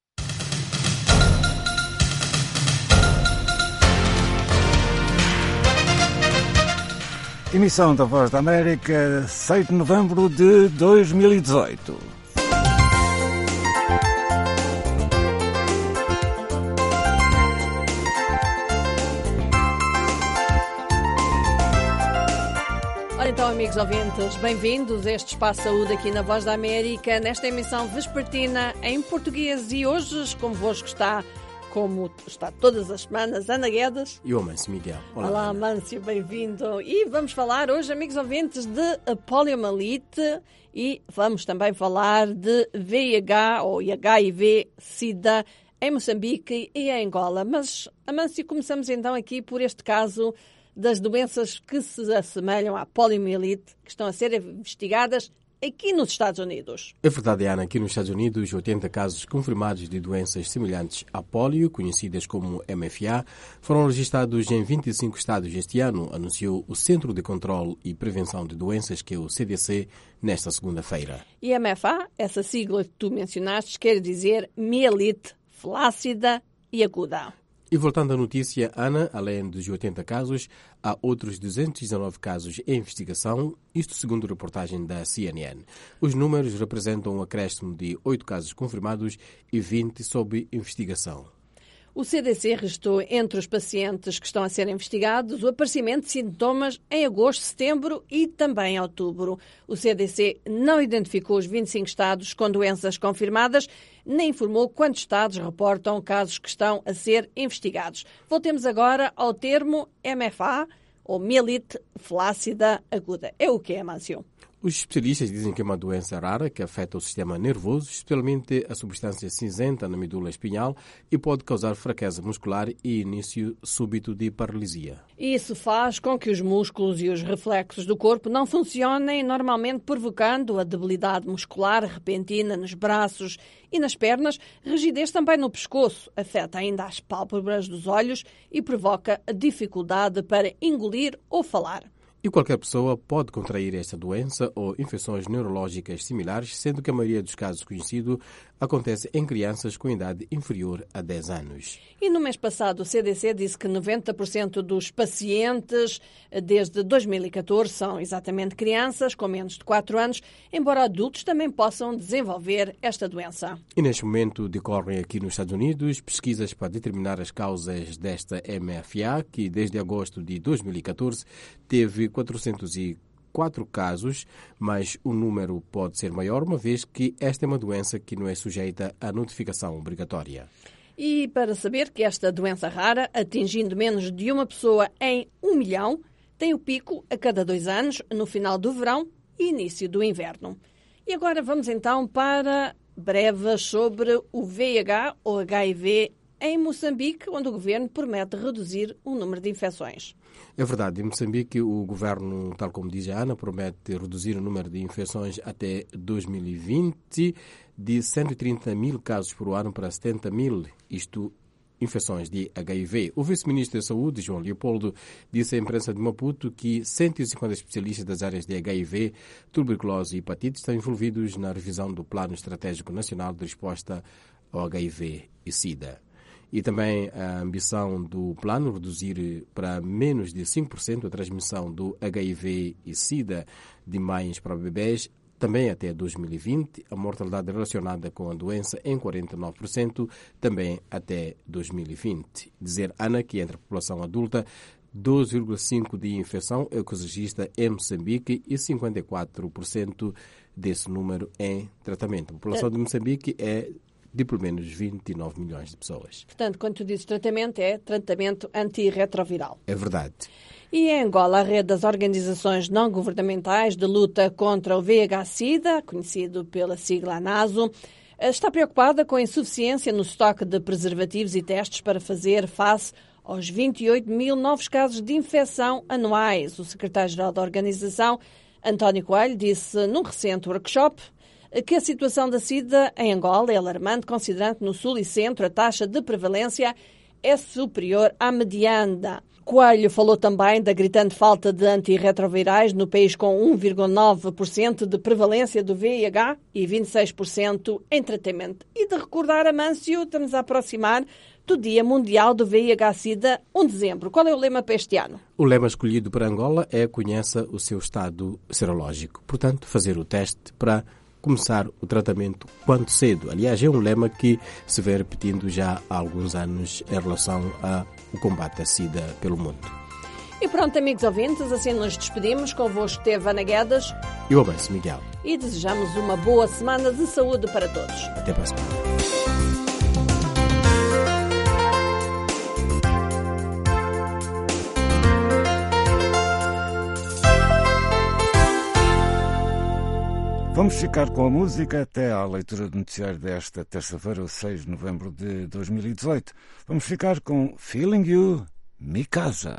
Emissão da Voz da América, 6 de novembro de 2018. Então, amigos ouvintes, bem-vindos a este Espaço Saúde aqui na Voz da América, nesta emissão vespertina em português. E hoje, convosco está, como está todas as semanas, Ana Guedes. E o Amâncio Miguel. Olá, Amâncio, bem-vindo. E vamos falar hoje, amigos ouvintes, de poliomielite e vamos também falar de VIH ou HIV, SIDA, em Moçambique e em Angola. Mas, Amâncio, começamos então aqui por este caso das doenças que se assemelham à poliomielite, que estão a ser investigadas aqui nos Estados Unidos. É verdade, Ana. Aqui nos Estados Unidos, 80 casos confirmados de doenças semelhantes à polio, conhecidas como MFA, foram registrados em 25 estados este ano, anunciou o Centro de Controle e Prevenção de Doenças, que é o CDC, nesta segunda-feira. E MFA, essa sigla que tu mencionaste, quer dizer mielite flácida e aguda. E voltando à notícia, Ana, além dos 80 casos, há outros 219 casos em investigação, isto segundo reportagem da CNN. Os números representam um acréscimo de 8 casos confirmados e 20 sob investigação. O CDC registrou entre os pacientes que estão a ser investigados o aparecimento de sintomas em agosto, setembro e também em outubro. O CDC não identificou os 25 estados com doenças confirmadas, nem informou quantos estados reportam casos que estão a ser investigados. Voltemos agora ao termo MFA, ou mielite flácida aguda. É o que é, Amâncio? Os especialistas dizem que é uma doença rara que afeta o sistema nervoso, especialmente a substância cinzenta na medula espinhal, e pode causar fraqueza muscular e início súbito de paralisia. Isso faz com que os músculos e os reflexos do corpo não funcionem normalmente, provocando a debilidade muscular repentina nos braços e nas pernas, rigidez também no pescoço, afeta ainda as pálpebras dos olhos e provoca a dificuldade para engolir ou falar. E qualquer pessoa pode contrair esta doença ou infecções neurológicas similares, sendo que a maioria dos casos conhecidos acontece em crianças com idade inferior a 10 anos. E no mês passado o CDC disse que 90% dos pacientes desde 2014 são exatamente crianças com menos de 4 anos, embora adultos também possam desenvolver esta doença. E neste momento decorrem aqui nos Estados Unidos pesquisas para determinar as causas desta MFA, que desde agosto de 2014 teve 404 casos, mas o número pode ser maior, uma vez que esta é uma doença que não é sujeita à notificação obrigatória. E para saber que esta doença rara, atingindo menos de uma pessoa em 1 milhão, tem o pico a cada 2 anos, no final do verão e início do inverno. E agora vamos então para breves sobre o VIH ou HIV em Moçambique, onde o governo promete reduzir o número de infecções. É verdade, em Moçambique o governo, tal como diz a Ana, promete reduzir o número de infecções até 2020 de 130 mil casos por ano para 70 mil, isto infecções de HIV. O vice-ministro da Saúde, João Leopoldo, disse à imprensa de Maputo que 150 especialistas das áreas de HIV, tuberculose e hepatite estão envolvidos na revisão do Plano Estratégico Nacional de Resposta ao HIV e SIDA. E também a ambição do plano reduzir para menos de 5% a transmissão do HIV e SIDA de mães para bebês, também até 2020, a mortalidade relacionada com a doença em 49%, também até 2020. Dizer, Ana, que entre a população adulta, 12,5% de infecção é o que se registra em Moçambique e 54% desse número em tratamento. A população de Moçambique é de pelo menos 29 milhões de pessoas. Portanto, quando tu dizes tratamento, é tratamento antirretroviral. É verdade. E em Angola, a rede das organizações não-governamentais de luta contra o VIH-Sida, conhecido pela sigla ANASO, está preocupada com a insuficiência no estoque de preservativos e testes para fazer face aos 28 mil novos casos de infecção anuais. O secretário-geral da organização, António Coelho, disse num recente workshop que a situação da SIDA em Angola é alarmante, considerando que no sul e centro a taxa de prevalência é superior à mediana. Coelho falou também da gritante falta de antirretrovirais no país, com 1,9% de prevalência do VIH e 26% em tratamento. E de recordar, Amâncio, estamos a aproximar do Dia Mundial do VIH-Sida, 1 de dezembro. Qual é o lema para este ano? O lema escolhido para Angola é conheça o seu estado serológico. Portanto, fazer o teste para começar o tratamento quanto cedo. Aliás, é um lema que se vê repetindo já há alguns anos em relação ao combate à SIDA pelo mundo. E pronto, amigos ouvintes, assim nos despedimos. Convosco teve Ana Guedes e o Abenço Miguel. E desejamos uma boa semana de saúde para todos. Até para a semana. Vamos ficar com a música até à leitura do noticiário desta terça-feira, 6 de novembro de 2018. Vamos ficar com Feeling You, Mi Casa.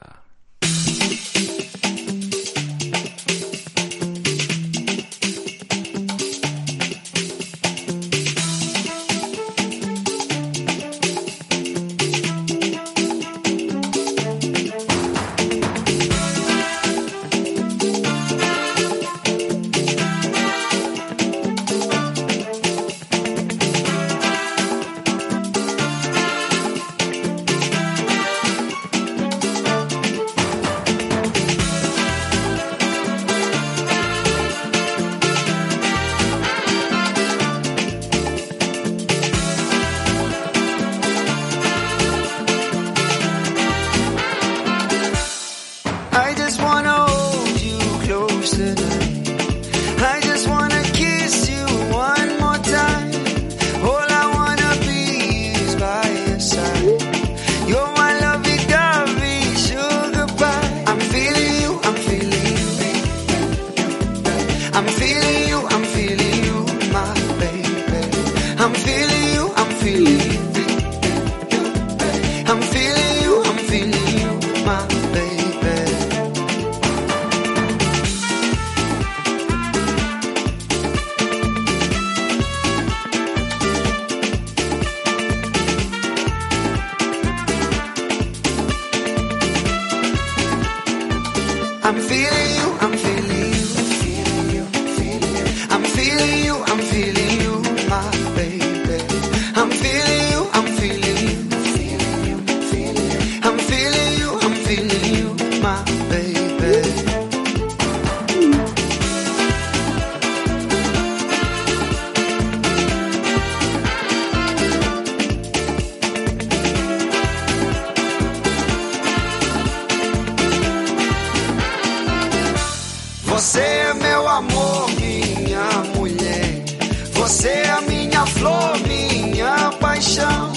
Você é meu amor, minha mulher. Você é a minha flor, minha paixão.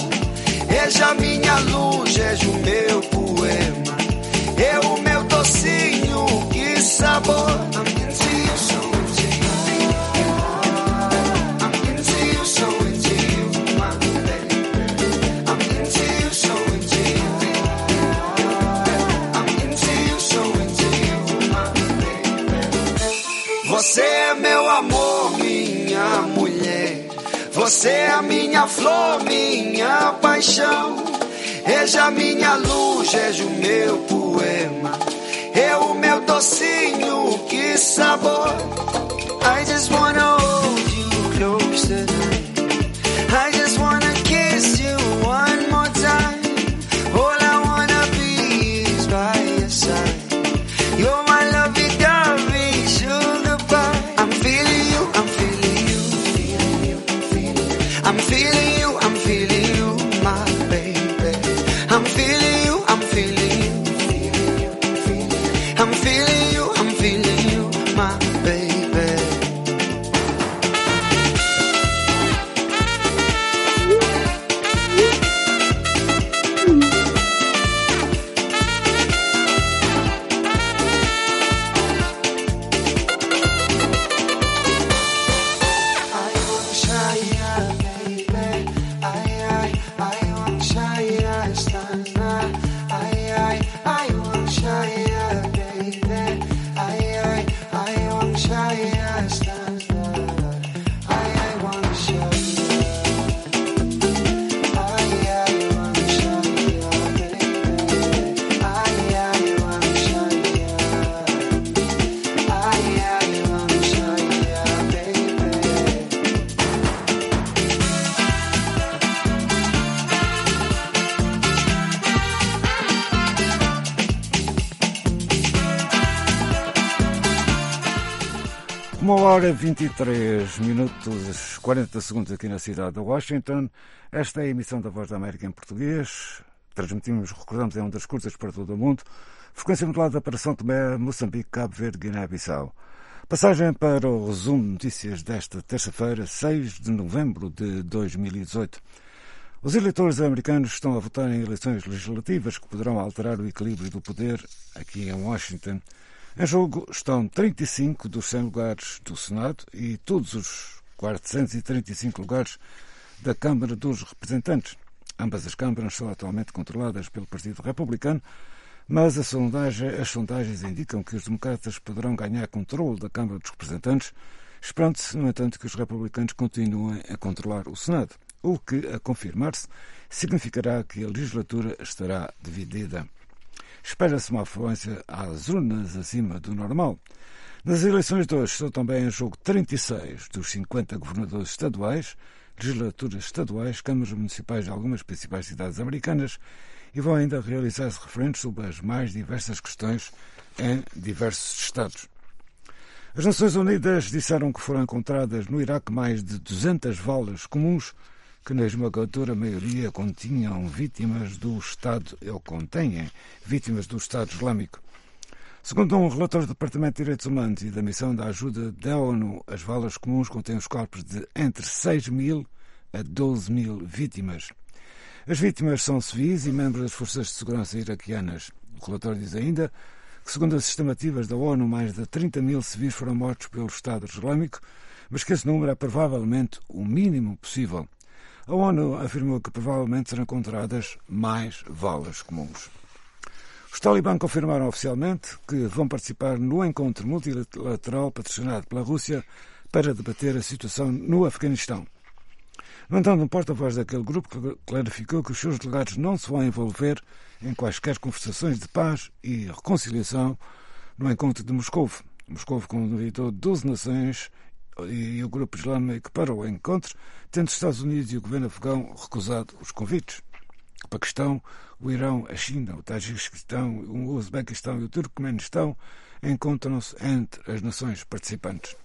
És minha luz, és o meu poema. Eu, o meu docinho, que sabor. Você é meu amor, minha mulher. Você é a minha flor, minha paixão. És a minha luz, és o meu poema. Eu, o meu docinho, que sabor. I just wanna hold you close tonight. I just wanna kiss you one more time. All I wanna be is by your side. You're my lovey-dovey sugar pie. I'm feeling you, I'm feeling you, feeling you, feeling you. I'm feeling you, I'm feeling you, my baby. I'm feeling you, I'm feeling you, feeling you, feeling you. I'm feeling you, I'm feeling you, my baby. Uma hora 23 minutos 40 segundos aqui na cidade de Washington. Esta é a emissão da Voz da América em português. Transmitimos, recordamos, em ondas curtas para todo o mundo. Frequência modulada para São Tomé, Moçambique, Cabo Verde, Guiné-Bissau. Passagem para o resumo de notícias desta terça-feira, 6 de novembro de 2018. Os eleitores americanos estão a votar em eleições legislativas que poderão alterar o equilíbrio do poder aqui em Washington. Em jogo estão 35 dos 100 lugares do Senado e todos os 435 lugares da Câmara dos Representantes. Ambas as câmaras são atualmente controladas pelo Partido Republicano, mas as sondagens indicam que os democratas poderão ganhar controle da Câmara dos Representantes, esperando-se, no entanto, que os republicanos continuem a controlar o Senado, o que, a confirmar-se, significará que a legislatura estará dividida. Espera-se uma afluência às urnas acima do normal. Nas eleições de hoje estão também em jogo 36 dos 50 governadores estaduais, legislaturas estaduais, câmaras municipais de algumas principais cidades americanas e vão ainda realizar-se referendos sobre as mais diversas questões em diversos estados. As Nações Unidas disseram que foram encontradas no Iraque mais de 200 valas comuns que na esmagadora maioria continham vítimas do Estado, ou contêm vítimas do Estado Islâmico. Segundo um relatório do Departamento de Direitos Humanos e da Missão da Ajuda da ONU, as valas comuns contêm os corpos de entre 6.000 a 12.000 vítimas. As vítimas são civis e membros das forças de segurança iraquianas. O relatório diz ainda que, segundo as estimativas da ONU, mais de 30.000 civis foram mortos pelo Estado Islâmico, mas que esse número é provavelmente o mínimo possível. A ONU afirmou que provavelmente serão encontradas mais valas comuns. Os talibãs confirmaram oficialmente que vão participar no encontro multilateral patrocinado pela Rússia para debater a situação no Afeganistão. No entanto, um porta-voz daquele grupo clarificou que os seus delegados não se vão envolver em quaisquer conversações de paz e reconciliação no encontro de Moscou. Moscou convidou 12 nações e o grupo islâmico para o encontro, tendo os Estados Unidos e o governo afegão recusado os convites. O Paquistão, o Irão, a China, o Tajiquistão, o Uzbequistão e o Turcomenistão encontram-se entre as nações participantes.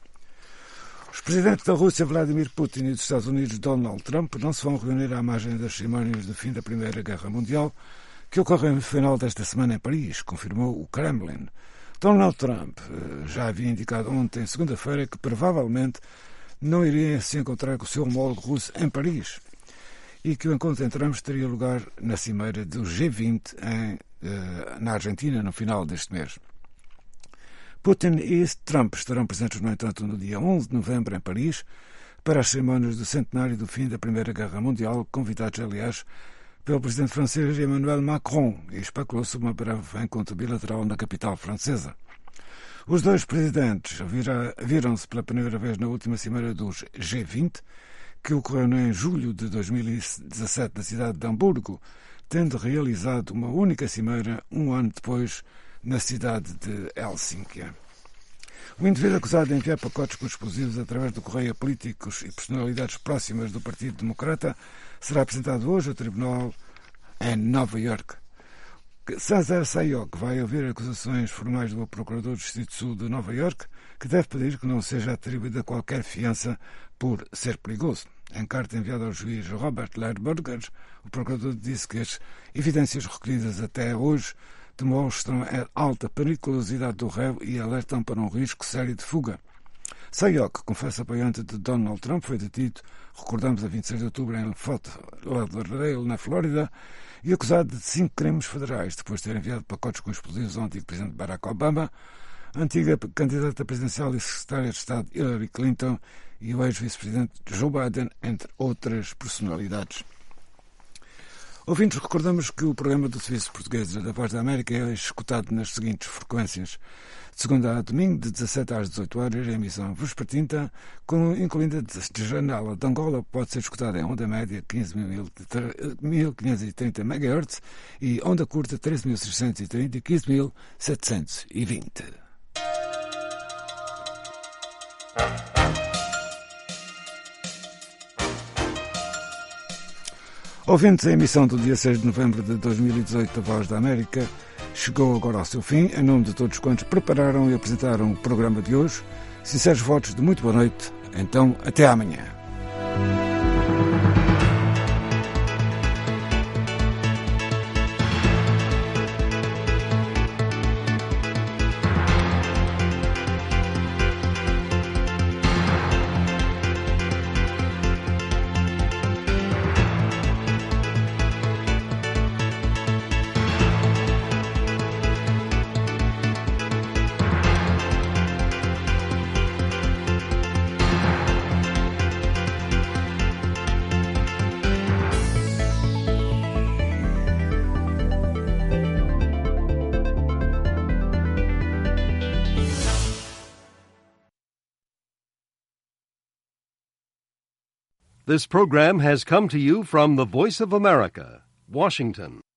Os presidentes da Rússia, Vladimir Putin, e dos Estados Unidos, Donald Trump, não se vão reunir à margem das cerimónias do fim da Primeira Guerra Mundial, que ocorrem no final desta semana em Paris, confirmou o Kremlin. Donald Trump já havia indicado ontem, segunda-feira, que provavelmente não iria se encontrar com o seu homólogo russo em Paris e que o encontro entre ambos teria lugar na cimeira do G20 na Argentina no final deste mês. Putin e Trump estarão presentes, no entanto, no dia 11 de novembro em Paris para as cerimónias do centenário do fim da Primeira Guerra Mundial, convidados, aliás, pelo presidente francês Emmanuel Macron, e especulou sobre uma breve encontro bilateral na capital francesa. Os dois presidentes viram-se pela primeira vez na última cimeira dos G20, que ocorreu em julho de 2017 na cidade de Hamburgo, tendo realizado uma única cimeira um ano depois na cidade de Helsínquia. O indivíduo acusado de enviar pacotes com explosivos através do correio a políticos e personalidades próximas do Partido Democrata será apresentado hoje ao tribunal em Nova Iorque. César Sayok vai ouvir acusações formais do Procurador do Distrito Sul de Nova Iorque, que deve pedir que não seja atribuída qualquer fiança por ser perigoso. Em carta enviada ao juiz Robert Lerberger, o Procurador disse que as evidências recolhidas até hoje demonstram a alta periculosidade do réu e alertam para um risco sério de fuga. Sayok, confesso apoiante de Donald Trump, foi detido, recordamos, a 26 de outubro em Fort Lauderdale, na Flórida, e acusado de 5 crimes federais, depois de ter enviado pacotes com explosivos ao antigo presidente Barack Obama, a antiga candidata presidencial e secretária de Estado Hillary Clinton e o ex-vice-presidente Joe Biden, entre outras personalidades. Ouvintes, recordamos que o programa do Serviço Português da Voz da América é escutado nas seguintes frequências: de segunda a domingo, de 17 às 18 horas, a emissão vespertina, incluindo de janela de Angola, pode ser escutada em onda média 15.530 MHz e onda curta 13.630 e 15.720. Ouvintes, a emissão do dia 6 de novembro de 2018 da Voz da América chegou agora ao seu fim. Em nome de todos quantos prepararam e apresentaram o programa de hoje, sinceros votos de muito boa noite. Então, até amanhã. This program has come to you from the Voice of America, Washington.